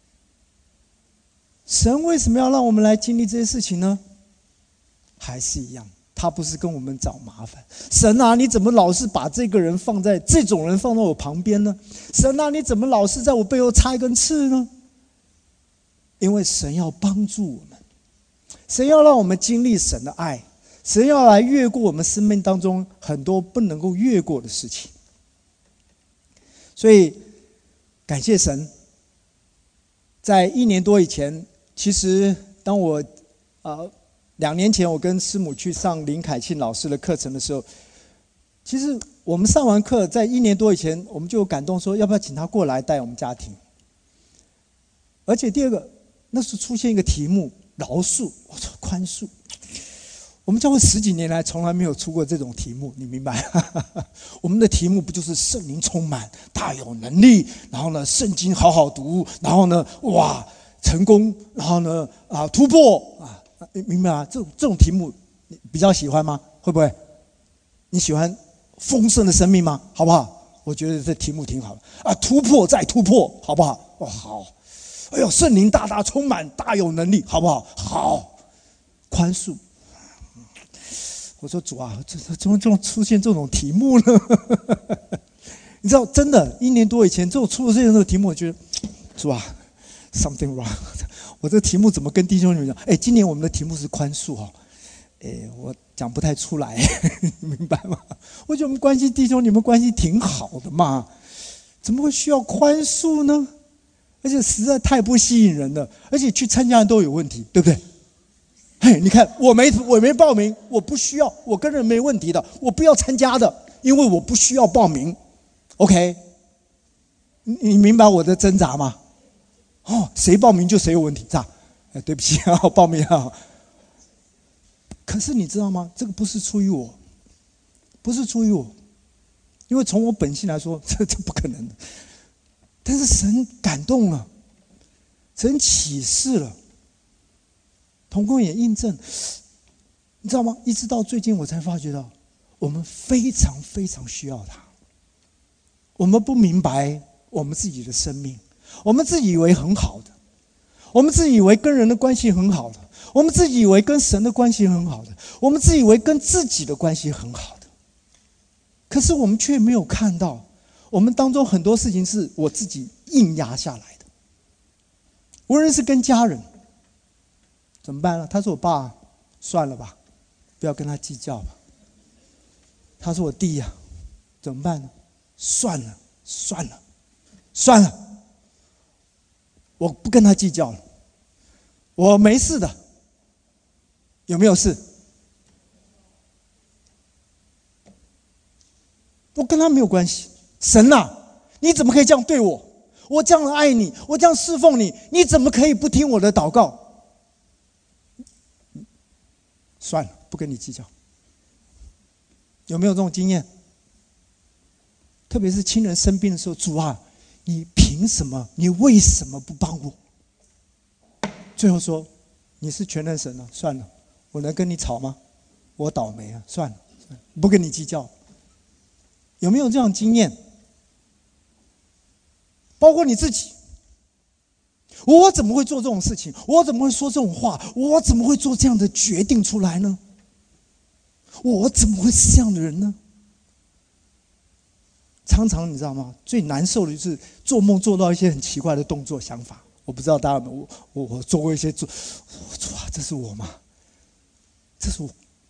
神为什么要让我们来经历这些事情呢？还是一样，他不是跟我们找麻烦。神啊，你怎么老是把这个人放在这种人放在我旁边呢？神啊，你怎么老是在我背后插一根刺呢？因为神要帮助我们，神要让我们经历神的爱，神要来越过我们生命当中很多不能够越过的事情。所以感谢神，在一年多以前，其实当我呃两年前我跟师母去上林凯庆老师的课程的时候，其实我们上完课，在一年多以前，我们就有感动说，要不要请他过来带我们家庭？而且第二个，那时候出现一个题目：饶恕，我说宽恕。我们教会十几年来从来没有出过这种题目，你明白？我们的题目不就是圣灵充满，大有能力，然后呢，圣经好好读，然后呢，哇，成功，然后呢，啊，突破啊，明白吗？这种这种题目你比较喜欢吗？会不会？你喜欢丰盛的生命吗？好不好？我觉得这题目挺好的啊，突破再突破，好不好？哦，好。哎呦，圣灵大大充满，大有能力，好不好？好。宽恕。我说主啊，怎么怎么出现这种题目呢？你知道，真的，一年多以前，这种出现这种题目，我觉得主啊 ，something wrong。我这个题目怎么跟弟兄姊妹讲？哎，今年我们的题目是宽恕哦。哎，我讲不太出来，明白吗？我觉得我们关系弟兄，你们关系挺好的嘛，怎么会需要宽恕呢？而且实在太不吸引人了，而且去参加的都有问题，对不对？嘿，你看，我没我没报名，我不需要，我跟人没问题的，我不要参加的，因为我不需要报名。OK， 你你明白我的挣扎吗？哦，谁报名就谁有问题，是吧？哎，对不起啊，我报名啊。可是你知道吗？这个不是出于我，不是出于我，因为从我本性来说，这这不可能的。但是神感动了，神启示了。同工也印证，你知道吗？一直到最近我才发觉到，我们非常非常需要他。我们不明白我们自己的生命，我们自己以为很好的，我们自己以为跟人的关系很好的，我们自己以为跟神的关系很好的，我们自己以为跟自己的关系很好的。可是我们却没有看到，我们当中很多事情是我自己硬压下来的。无论是跟家人，怎么办呢？他是我爸，算了吧，不要跟他计较吧。他是我弟呀、啊，怎么办呢？算了，算了，算了，我不跟他计较了，我没事的。有没有事？我跟他没有关系。神啊，你怎么可以这样对我？我这样爱你，我这样侍奉你，你怎么可以不听我的祷告？算了，不跟你计较。有没有这种经验？特别是亲人生病的时候，主啊，你凭什么？你为什么不帮我？最后说，你是全能神啊，算了，我能跟你吵吗？我倒霉啊，算了，算了，不跟你计较。有没有这样经验？包括你自己，我怎么会做这种事情？我怎么会说这种话？我怎么会做这样的决定出来呢？我怎么会是这样的人呢？常常你知道吗？最难受的就是做梦做到一些很奇怪的动作想法。我不知道大家有没有，我我我做过一些做，哇，这是我吗？这是我。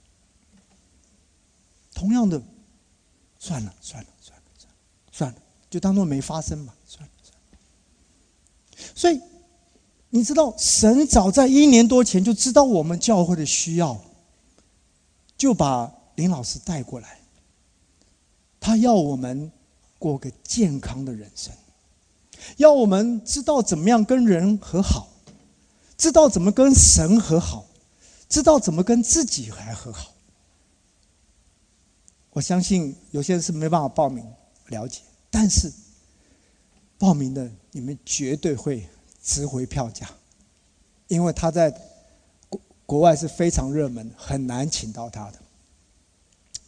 同样的，算了算了算了算了算了，就当作没发生吧，算了算了。所以你知道，神早在一年多前就知道我们教会的需要，就把林老师带过来。他要我们过个健康的人生，要我们知道怎么样跟人和好，知道怎么跟神和好，知道怎么跟自己还和好。我相信有些人是没办法报名了解，但是报名的你们绝对会值回票价，因为他在国国外是非常热门，很难请到他的。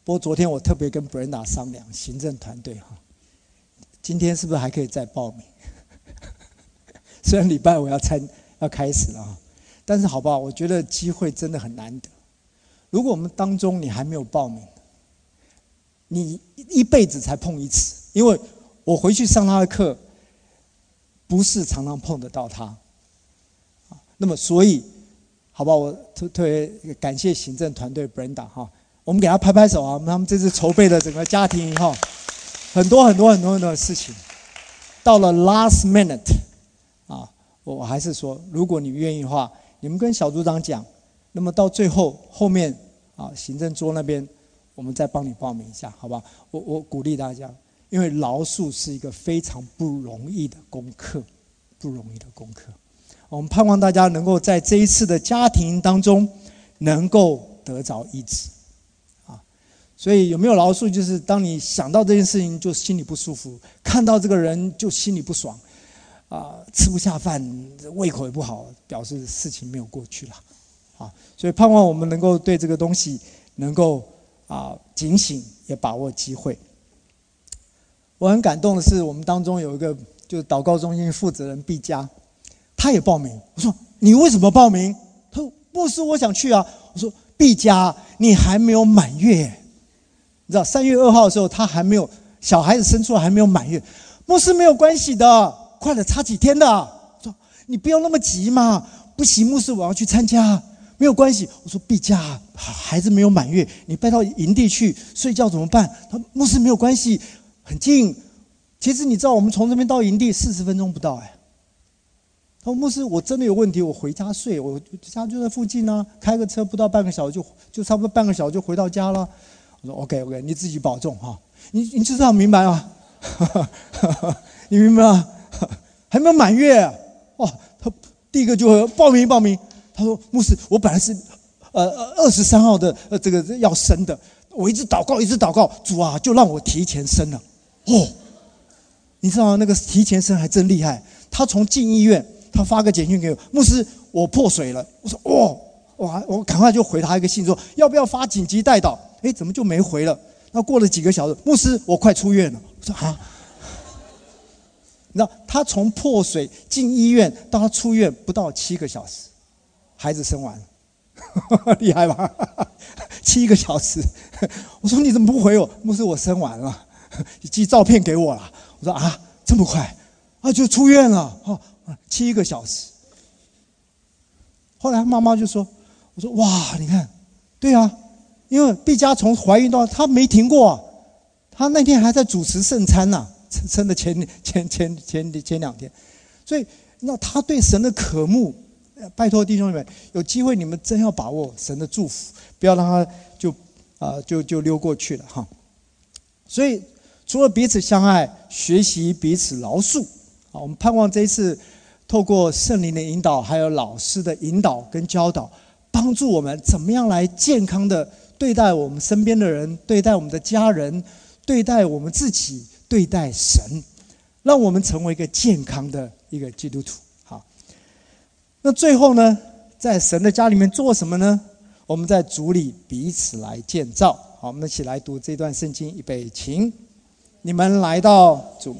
不过昨天我特别跟 Brenda 商量，行政团队哈，今天是不是还可以再报名？虽然礼拜五要参要开始了啊，但是好不好？我觉得机会真的很难得。如果我们当中你还没有报名，你一辈子才碰一次，因为我回去上他的课，不是常常碰得到他。那么所以，好吧，我特特别感谢行政团队 Brenda 哈，我们给他拍拍手啊！他们这次筹备的整个家庭哈，很多很多很多很多的事情，到了 last minute 啊，我还是说，如果你愿意的话，你们跟小组长讲，那么到最后后面啊，行政桌那边我们再帮你报名一下，好吧？我我鼓励大家，因为劳数是一个非常不容易的功课，不容易的功课。我们盼望大家能够在这一次的家庭当中能够得着医治啊！所以有没有劳数？就是当你想到这件事情就心里不舒服，看到这个人就心里不爽啊，吃不下饭，胃口也不好，表示事情没有过去了啊！所以盼望我们能够对这个东西能够啊警醒，也把握机会。我很感动的是，我们当中有一个就是祷告中心负责人毕嘉。他也报名，我说你为什么报名？他说牧师我想去啊。我说毕嘉，你还没有满月，你知道三月二号的时候他还没有小孩子生出来还没有满月。牧师没有关系的，快了差几天的。我说你不要那么急嘛，不行，牧师我要去参加，没有关系。我说毕嘉，孩子没有满月，你带到营地去睡觉怎么办？他说牧师没有关系，很近。其实你知道我们从这边到营地四十分钟不到哎。他说牧师我真的有问题，我回家睡，我家就在附近啊，开个车不到半个小时就就差不多半个小时就回到家了。我说 OK OK， 你自己保重哈，你你至少明白吗？你明白吗？还没有满月啊，哦，他第一个就会报名报名。他说牧师我本来是呃二十三号的呃这个要生的，我一直祷告一直祷告，主啊就让我提前生了。哦，你知道吗？那个提前生还真厉害，他从进医院。他发个简讯给我，牧师，我破水了。我说，哦，哇，我赶快就回他一个信说，要不要发紧急代祷？哎，怎么就没回了？那过了几个小时，牧师，我快出院了。我说啊，你知道，他从破水进医院到他出院不到七个小时，孩子生完了，厉害吧？七个小时。我说你怎么不回我？牧师，我生完了，你寄照片给我了。我说啊，这么快啊，就出院了？哦。七个小时，后来妈妈就说：“我说哇，你看，对啊，因为毕嘉从怀孕到她没停过、啊，她那天还在主持圣餐呐、啊，生的前前前前前两天，所以那她对神的渴慕，拜托弟兄们，有机会你们真要把握神的祝福，不要让她就啊、呃、就就溜过去了哈。所以除了彼此相爱，学习彼此饶恕。”好，我们盼望这一次透过圣灵的引导，还有老师的引导跟教导，帮助我们怎么样来健康的对待我们身边的人，对待我们的家人，对待我们自己，对待神，让我们成为一个健康的一个基督徒。好，那最后呢，在神的家里面做什么呢？我们在主里彼此来建造。好，我们一起来读这段圣经，预备请你们来到主。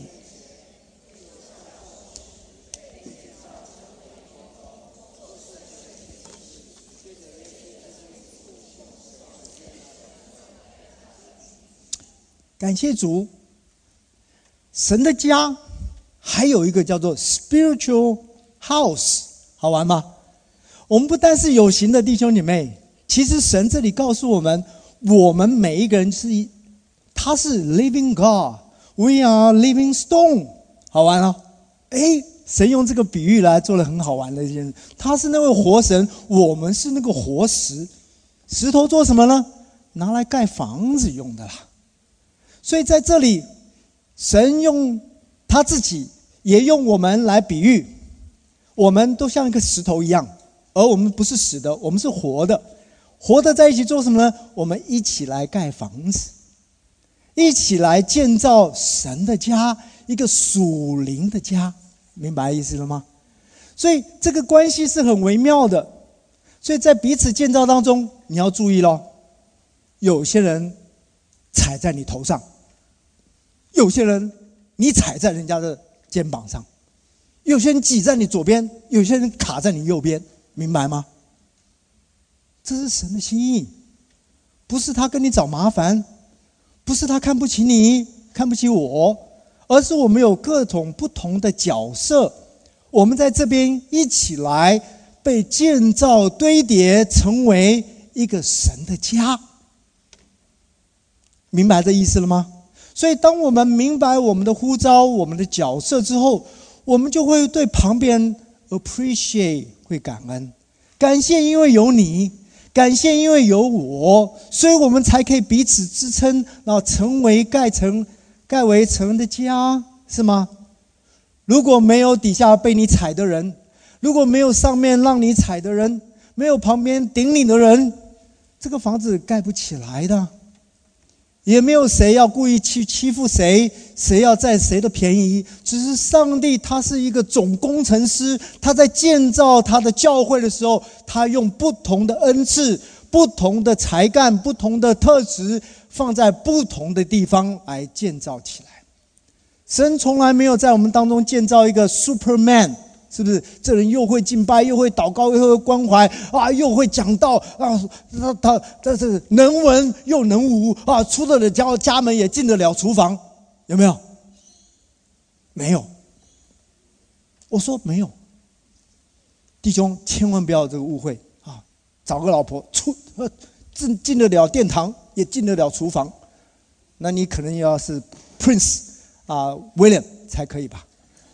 感谢主，神的家还有一个叫做 spiritual house， 好玩吗？我们不单是有形的弟兄姐妹，其实神这里告诉我们，我们每一个人是一，他是 living God，we are living stone， 好玩哦。诶，神用这个比喻来做了很好玩的一件事，他是那位活神，我们是那个活石。石头做什么呢？拿来盖房子用的啦。所以在这里，神用他自己，也用我们来比喻，我们都像一个石头一样，而我们不是死的，我们是活的。活的在一起做什么呢？我们一起来盖房子，一起来建造神的家，一个属灵的家，明白意思了吗？所以这个关系是很微妙的。所以在彼此建造当中，你要注意咯，有些人踩在你头上，有些人你踩在人家的肩膀上，有些人挤在你左边，有些人卡在你右边，明白吗？这是神的心意，不是他跟你找麻烦，不是他看不起你看不起我，而是我们有各种不同的角色，我们在这边一起来被建造堆叠成为一个神的家。明白这意思了吗？所以当我们明白我们的呼召，我们的角色之后，我们就会对旁边 appreciate， 会感恩，感谢因为有你，感谢因为有我，所以我们才可以彼此支撑，然后成为盖成盖为成的家，是吗？如果没有底下被你踩的人，如果没有上面让你踩的人，没有旁边顶你的人，这个房子盖不起来的。也没有谁要故意去欺负谁，谁要占谁的便宜，只是上帝他是一个总工程师，他在建造他的教会的时候，他用不同的恩赐、不同的才干、不同的特质放在不同的地方来建造起来。神从来没有在我们当中建造一个 Superman， 是不是？这人又会敬拜，又会祷告，又会关怀啊，又会讲道啊，他他他是能文又能武啊，出得了家家门也进得了厨房，有没有？没有。我说没有。弟兄，千万不要有这个误会啊！找个老婆出呃进进得了殿堂，也进得了厨房，那你可能要是 Prince 啊 William 才可以吧？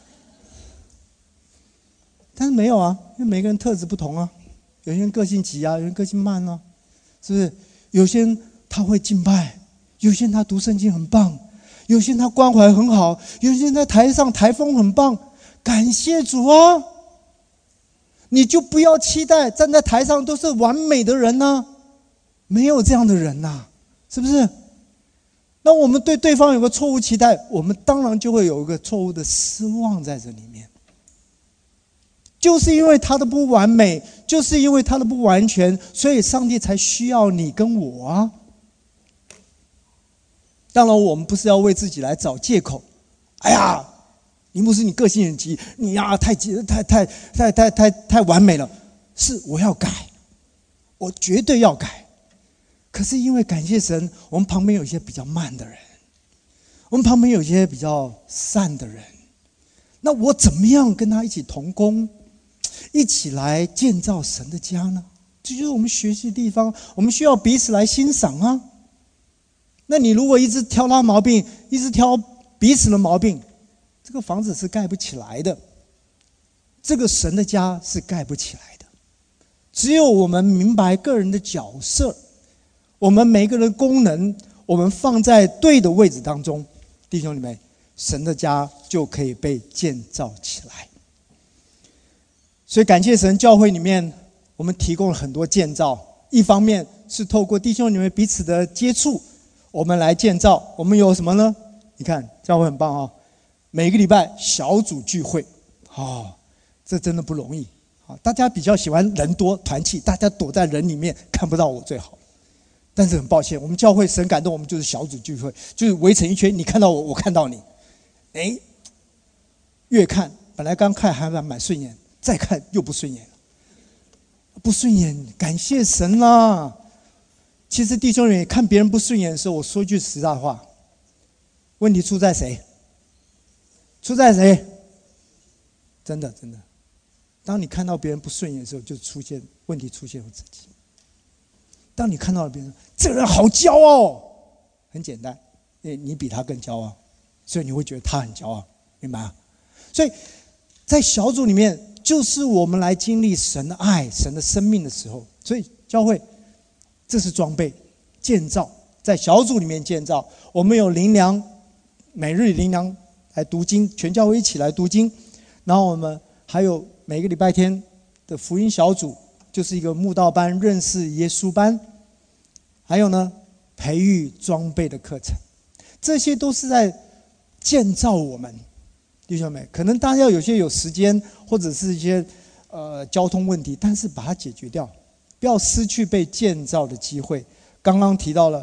但是没有啊，因为每个人特质不同啊，有些人个性急啊，有人个性慢啊，是不是？有些人他会敬拜，有些人他读圣经很棒，有些人他关怀很好，有些人在台上台风很棒，感谢主啊！你就不要期待站在台上都是完美的人啊，没有这样的人啊，是不是？那我们对对方有个错误期待，我们当然就会有一个错误的失望在这里面。就是因为他的不完美，就是因为他的不完全，所以上帝才需要你跟我啊。当然我们不是要为自己来找借口，哎呀，你牧师你个性很急，你呀太急太太太太太太完美了，是我要改，我绝对要改。可是因为感谢神，我们旁边有一些比较慢的人，我们旁边有一些比较善的人，那我怎么样跟他一起同工，一起来建造神的家呢？这就是我们学习的地方，我们需要彼此来欣赏啊。那你如果一直挑他毛病，一直挑彼此的毛病，这个房子是盖不起来的，这个神的家是盖不起来的。只有我们明白个人的角色，我们每个人的功能，我们放在对的位置当中，弟兄姊妹，神的家就可以被建造起来。所以感谢神，教会里面我们提供了很多建造，一方面是透过弟兄姊妹彼此的接触，我们来建造。我们有什么呢？你看教会很棒哦，每个礼拜小组聚会，哦，这真的不容易。大家比较喜欢人多团契，大家躲在人里面看不到我最好。但是很抱歉，我们教会神感动我们就是小组聚会，就是围成一圈，你看到我，我看到你。哎，越看本来刚看还蛮顺眼，再看又不顺眼了，不顺眼，感谢神啦。其实弟兄们看别人不顺眼的时候，我说句实在话，问题出在谁？出在谁？真的真的，当你看到别人不顺眼的时候，就出现问题，出现我自己。当你看到别人这个人好骄傲，很简单，因为你比他更骄傲，所以你会觉得他很骄傲，明白吗？所以在小组里面，就是我们来经历神的爱、神的生命的时候。所以教会这是装备建造，在小组里面建造。我们有灵粮，每日灵粮来读经，全教会一起来读经。然后我们还有每个礼拜天的福音小组，就是一个慕道班、认识耶稣班。还有呢，培育装备的课程，这些都是在建造我们。弟兄们，可能大家有些有时间，或者是一些呃交通问题，但是把它解决掉，不要失去被建造的机会。刚刚提到了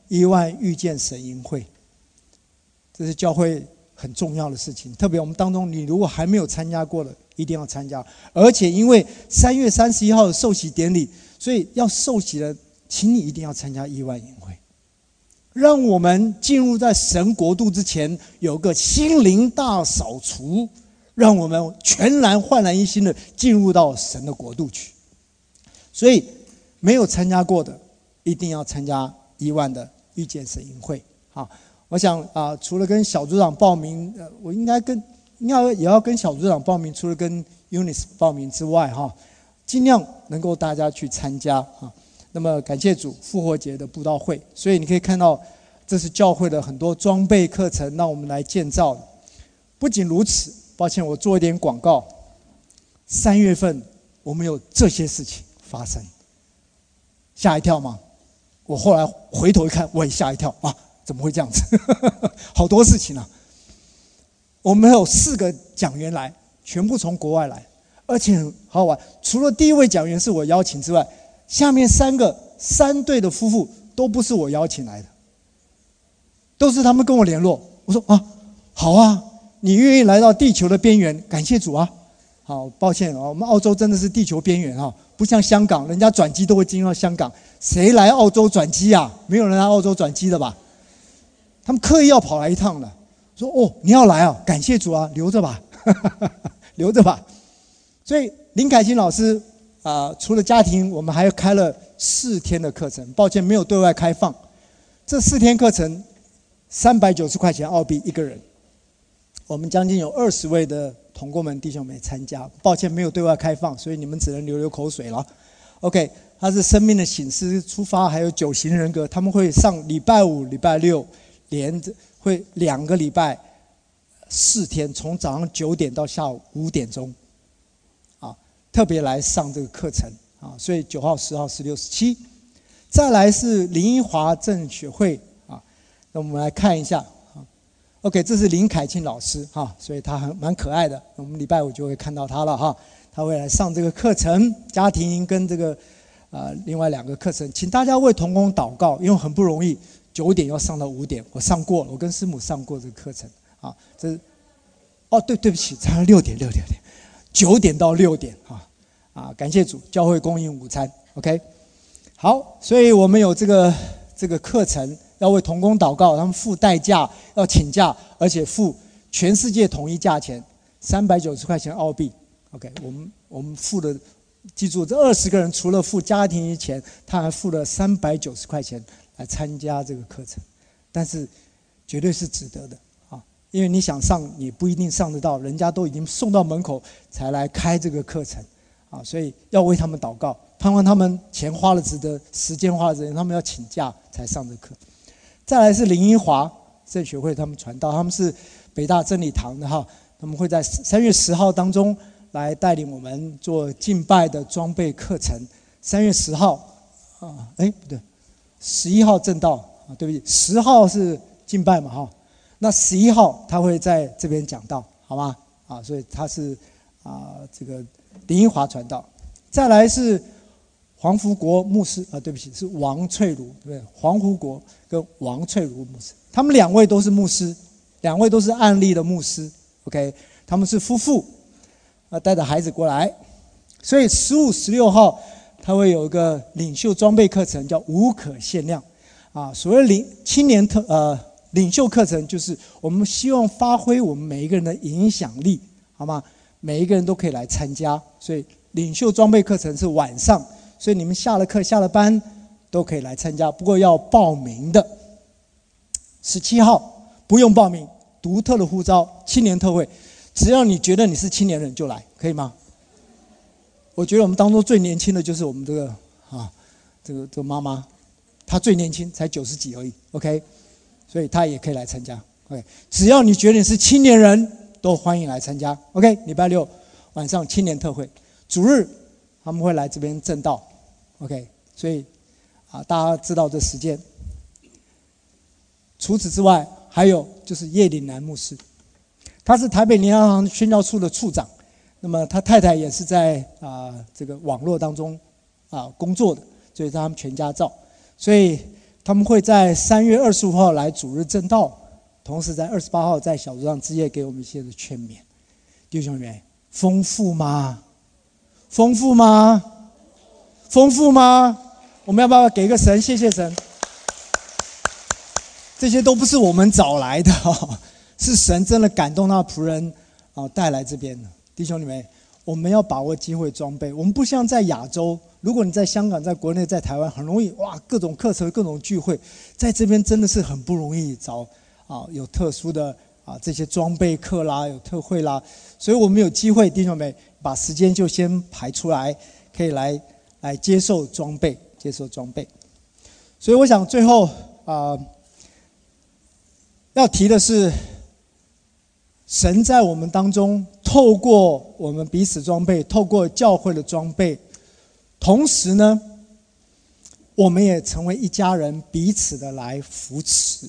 亿万遇见神营会，这是教会很重要的事情。特别我们当中，你如果还没有参加过的，一定要参加。而且因为三月三十一号的受洗典礼，所以要受洗的，请你一定要参加亿万营会，让我们进入在神国度之前，有个心灵大扫除，让我们全然焕然一新的进入到神的国度去。所以没有参加过的，一定要参加亿万的遇见神营会。好，我想啊、呃，除了跟小组长报名，呃，我应该跟应该也要跟小组长报名，除了跟 Eunice 报名之外，哈，尽量能够大家去参加啊。那么感谢主，复活节的布道会，所以你可以看到，这是教会的很多装备课程，让我们来建造。不仅如此，抱歉，我做一点广告。三月份我们有这些事情发生，吓一跳吗？我后来回头一看，我也吓一跳啊！怎么会这样子？好多事情啊！我们有四个讲员来，全部从国外来，而且很好玩。除了第一位讲员是我邀请之外，下面三个三对的夫妇都不是我邀请来的，都是他们跟我联络。我说啊，好啊，你愿意来到地球的边缘，感谢主啊！好，抱歉啊，我们澳洲真的是地球边缘啊，不像香港，人家转机都会经到香港，谁来澳洲转机啊？没有人来澳洲转机的吧？他们刻意要跑来一趟的。说哦，你要来啊，感谢主啊，留着吧，留着吧。所以林凯欣老师啊、呃，除了家庭，我们还开了四天的课程，抱歉没有对外开放。这四天课程三百九十块钱澳币一个人，我们将近有二十位的同工们弟兄们参加，抱歉没有对外开放，所以你们只能流流口水了。OK， 它是生命的醒思出发，还有九型人格，他们会上礼拜五、礼拜六连着。会两个礼拜四天，从早上九点到下午五点钟，啊，特别来上这个课程啊，所以九号、十号、十六、十七，再来是林英华正学会啊，那我们来看一下啊 ，OK， 这是林凯庆老师哈、啊，所以他很蛮可爱的，我们礼拜五就会看到他了哈、啊，他会来上这个课程，家庭营跟这个啊另外两个课程，请大家为同工祷告，因为很不容易。九点要上到五点，我上过了，我跟师母上过这个课程啊。这是哦，对，对不起，差六点，六点，九点到六点啊啊！感谢主，教会供应午餐 ，OK。好，所以我们有这个这个课程，要为同工祷告，他们付代价，要请假，而且付全世界统一价钱，三百九十块钱澳币 ，OK。我们我们付的，记住，这二十个人除了付家庭钱，他还付了三百九十块钱。来参加这个课程，但是绝对是值得的啊！因为你想上，你不一定上得到，人家都已经送到门口才来开这个课程啊，所以要为他们祷告，盼望他们钱花了值得，时间花了值得，他们要请假才上这课。再来是林英华圣学会他们传道，他们是北大真理堂的哈，他们会在三月十号当中来带领我们做敬拜的装备课程。三月十号啊，哎不对。十一号正道啊，对不起，十号是敬拜嘛哈，那十一号他会在这边讲道，好吗？啊，所以他是啊这个林英华传道，再来是黄福国牧师啊，对不起，是王翠如，对不对？黄福国跟王翠如牧师，他们两位都是牧师，两位都是案例的牧师 ，OK， 他们是夫妇，啊带着孩子过来，所以十五、十六号。他会有一个领袖装备课程，叫无可限量，啊，所谓领青年特呃领袖课程，就是我们希望发挥我们每一个人的影响力，好吗？每一个人都可以来参加，所以领袖装备课程是晚上，所以你们下了课下了班都可以来参加，不过要报名的。十七号不用报名，独特的呼召青年特会，只要你觉得你是青年人就来，可以吗？我觉得我们当中最年轻的就是我们这个啊，这个这个妈妈，她最年轻，才九十几而已 ，OK， 所以她也可以来参加 ，OK， 只要你觉得你是青年人，都欢迎来参加 ，OK， 礼拜六晚上青年特会，主日他们会来这边正道 ，OK， 所以啊大家知道这时间。除此之外，还有就是叶岭南牧师，他是台北联合行宣教处的处长。那么他太太也是在啊、呃、这个网络当中啊、呃、工作的，所以他们全家照。所以他们会在三月二十五号来主日正道，同时在二十八号在小组上之夜给我们一些的劝勉。弟兄姐妹，丰富吗？丰富吗？丰富吗？我们要不要给一个神？谢谢神。这些都不是我们找来的，是神真的感动他的仆人带来这边的。弟兄姐妹，我们要把握机会装备。我们不像在亚洲，如果你在香港、在国内、在台湾，很容易哇，各种课程、各种聚会，在这边真的是很不容易找啊，有特殊的啊这些装备课啦，有特会啦，所以我们有机会，弟兄妹，把时间就先排出来，可以来来接受装备，接受装备。所以我想最后啊，要提的是，神在我们当中，透过我们彼此装备，透过教会的装备，同时呢，我们也成为一家人，彼此的来扶持。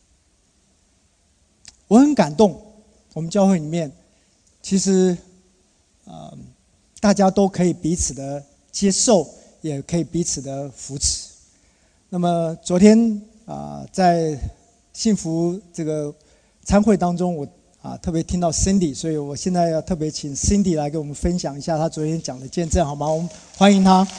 我很感动，我们教会里面，其实，呃，大家都可以彼此的接受，也可以彼此的扶持。那么昨天啊、呃，在幸福这个参会当中，我啊特别听到 Cindy， 所以我现在要特别请 Cindy 来给我们分享一下她昨天讲的见证，好吗？我们欢迎她。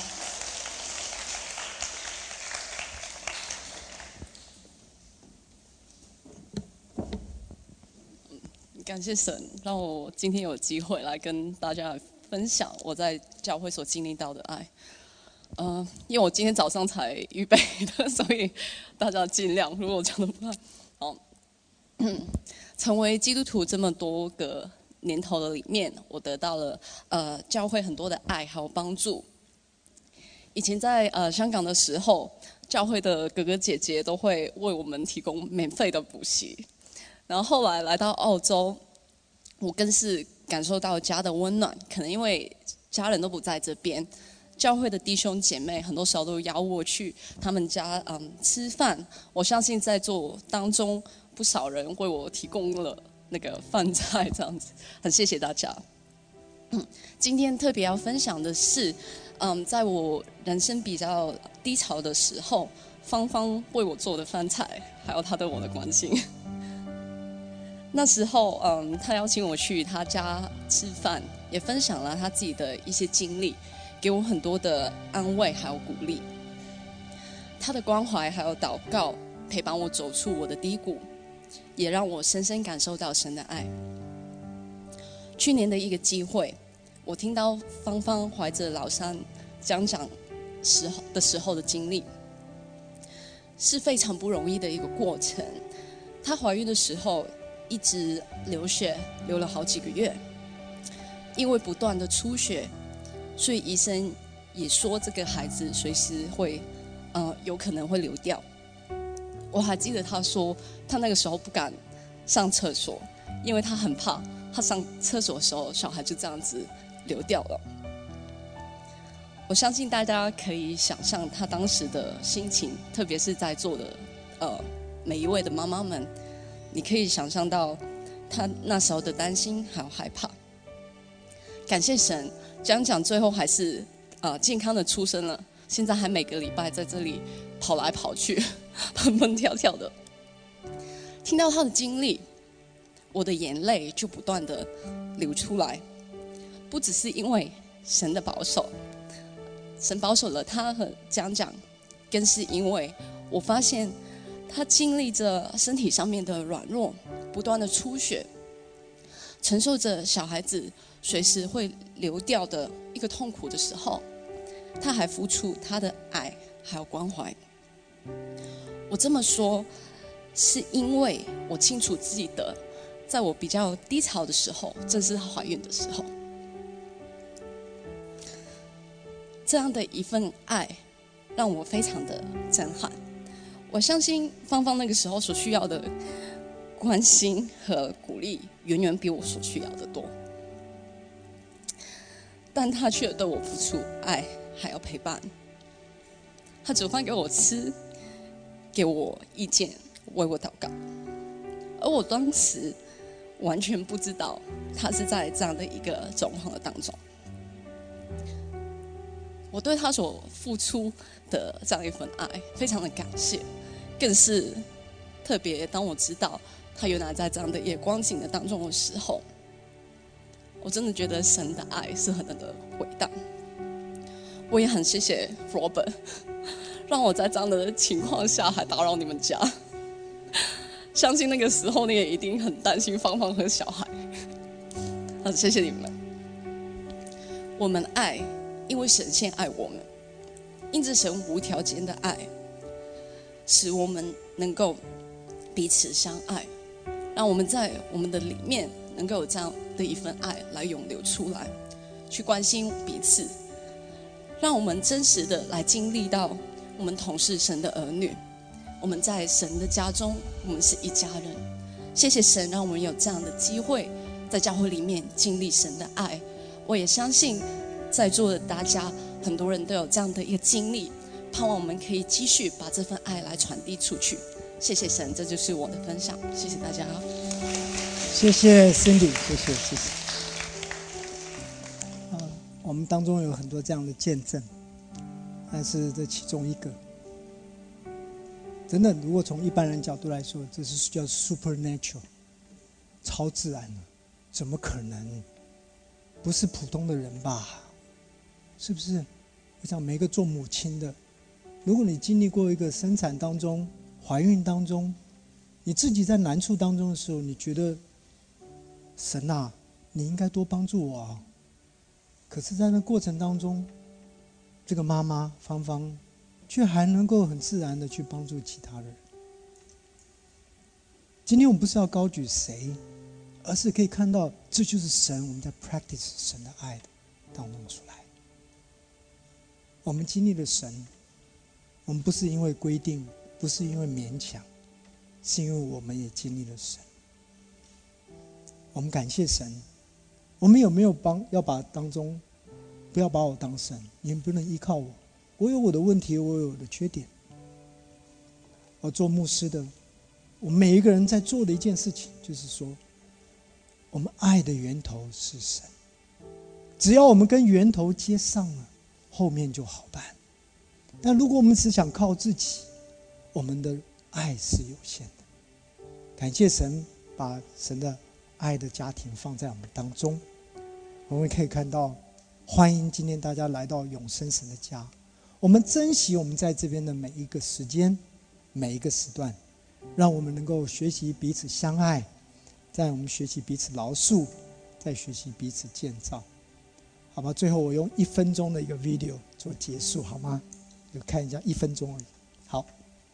感谢神，让我今天有机会来跟大家分享我在教会所经历到的爱。呃，因为我今天早上才预备的，所以大家尽量，如果我讲的不好，好，成为基督徒这么多个年头的里面，我得到了呃教会很多的爱还有帮助。以前在呃香港的时候，教会的哥哥姐姐都会为我们提供免费的补习。然后后来来到澳洲，我更是感受到家的温暖。可能因为家人都不在这边，教会的弟兄姐妹很多时候都邀我去他们家嗯吃饭。我相信在座当中不少人为我提供了那个饭菜，这样子，很谢谢大家。嗯，今天特别要分享的是，嗯，在我人生比较低潮的时候，芳芳为我做的饭菜，还有她对我的关心。那时候，嗯，他邀请我去他家吃饭，也分享了他自己的一些经历，给我很多的安慰还有鼓励。他的关怀还有祷告，陪伴我走出我的低谷，也让我深深感受到神的爱。去年的一个机会，我听到芳芳怀着老三讲讲时候的时候的经历，是非常不容易的一个过程。她怀孕的时候，一直流血，流了好几个月，因为不断的出血，所以医生也说这个孩子随时会，呃，有可能会流掉。我还记得他说，他那个时候不敢上厕所，因为他很怕，他上厕所的时候，小孩就这样子流掉了。我相信大家可以想象他当时的心情，特别是在座的呃每一位的妈妈们。你可以想象到他那时候的担心还有害怕。感谢神，讲讲最后还是呃健康的出生了，现在还每个礼拜在这里跑来跑去，蹦蹦跳跳的。听到他的经历，我的眼泪就不断的流出来，不只是因为神的保守，神保守了他和讲讲，更是因为我发现他经历着身体上面的软弱，不断的出血，承受着小孩子随时会流掉的一个痛苦的时候，他还付出他的爱还有关怀。我这么说，是因为我清楚自己的，在我比较低潮的时候，正是怀孕的时候，这样的一份爱让我非常的震撼。我相信芳芳那个时候所需要的关心和鼓励，远远比我所需要的多，但她却对我付出爱还有陪伴。她煮饭给我吃，给我意见，为我祷告，而我当时完全不知道她是在这样的一个状况的当中。 我对他所付出的这样一份爱非常的感谢，更是特别当我知道他原来在这样的夜光景的当中的时候，我真的觉得神的爱是很的伟大。我也很谢谢 Robert， 让我在这样的情况下还打扰你们家。相信那个时候你也一定很担心芳芳和小孩。很谢谢你们。我们爱，因为神先爱我们，因着神无条件的爱，使我们能够彼此相爱，让我们在我们的里面能够有这样的一份爱来涌流出来，去关心彼此，让我们真实的来经历到我们同是神的儿女，我们在神的家中，我们是一家人。谢谢神让我们有这样的机会在教会里面经历神的爱。我也相信在座的大家很多人都有这样的一个经历，盼望我们可以继续把这份爱来传递出去。谢谢神，这就是我的分享，谢谢大家。 谢谢 Cindy， 谢谢谢谢。啊，我们当中有很多这样的见证，但是这其中一个，真的，如果从一般人角度来说，这是叫 supernatural， 超自然的，怎么可能？不是普通的人吧？是不是？我想每个做母亲的，如果你经历过一个生产当中、怀孕当中，你自己在难处当中的时候，你觉得神啊，你应该多帮助我啊。可是在那过程当中，这个妈妈芳芳却还能够很自然的去帮助其他人。今天我们不是要高举谁，而是可以看到这就是神，我们在 practice 神的爱当中出来。我们经历了神，我们不是因为规定，不是因为勉强，是因为我们也经历了神。我们感谢神。我们有没有帮要把当中不要把我当神，你不能依靠我，我有我的问题，我有我的缺点。我做牧师的，我们每一个人在做的一件事情就是说，我们爱的源头是神，只要我们跟源头接上了，后面就好办。但如果我们只想靠自己，我们的爱是有限的。感谢神把神的爱的家庭放在我们当中，我们可以看到，欢迎今天大家来到永生神的家。我们珍惜我们在这边的每一个时间，每一个时段，让我们能够学习彼此相爱，在我们学习彼此饶恕，在学习彼此建造，好吧？最后我用一分钟的一个 video 做结束，好吗？就看一下，一分钟而已。好。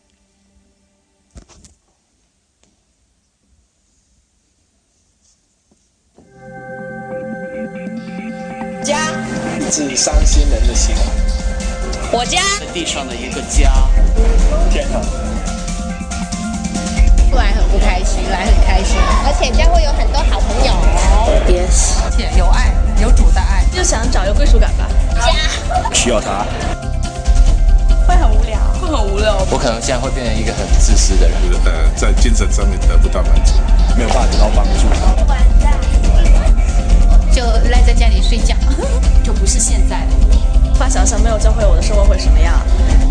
家， 治伤心人的心。 我家， 在地上的一个家。天堂。 来很不开心，来很开心，而且将会有很多好朋友。 Yes， 而且有爱，有主的爱， 就想找一个归属感吧。 家需要他。 会很无聊，会很无聊。 我可能现在会变成一个很自私的人， 呃，在精神上面得不到满足， 没有办法得到帮助。 就赖在家里睡觉， 就不是现在的我。无法想象没有教会我的生活会什么样。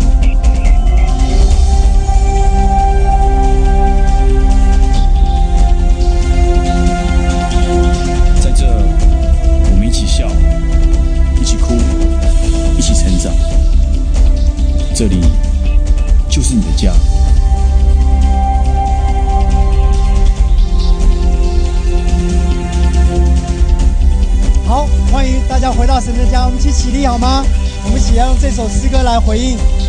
在这，我们一起笑，一起哭，一起成长。这里就是你的家。 好，欢迎大家回到神的家，我们一起起立好吗？我们一起要用这首诗歌来回应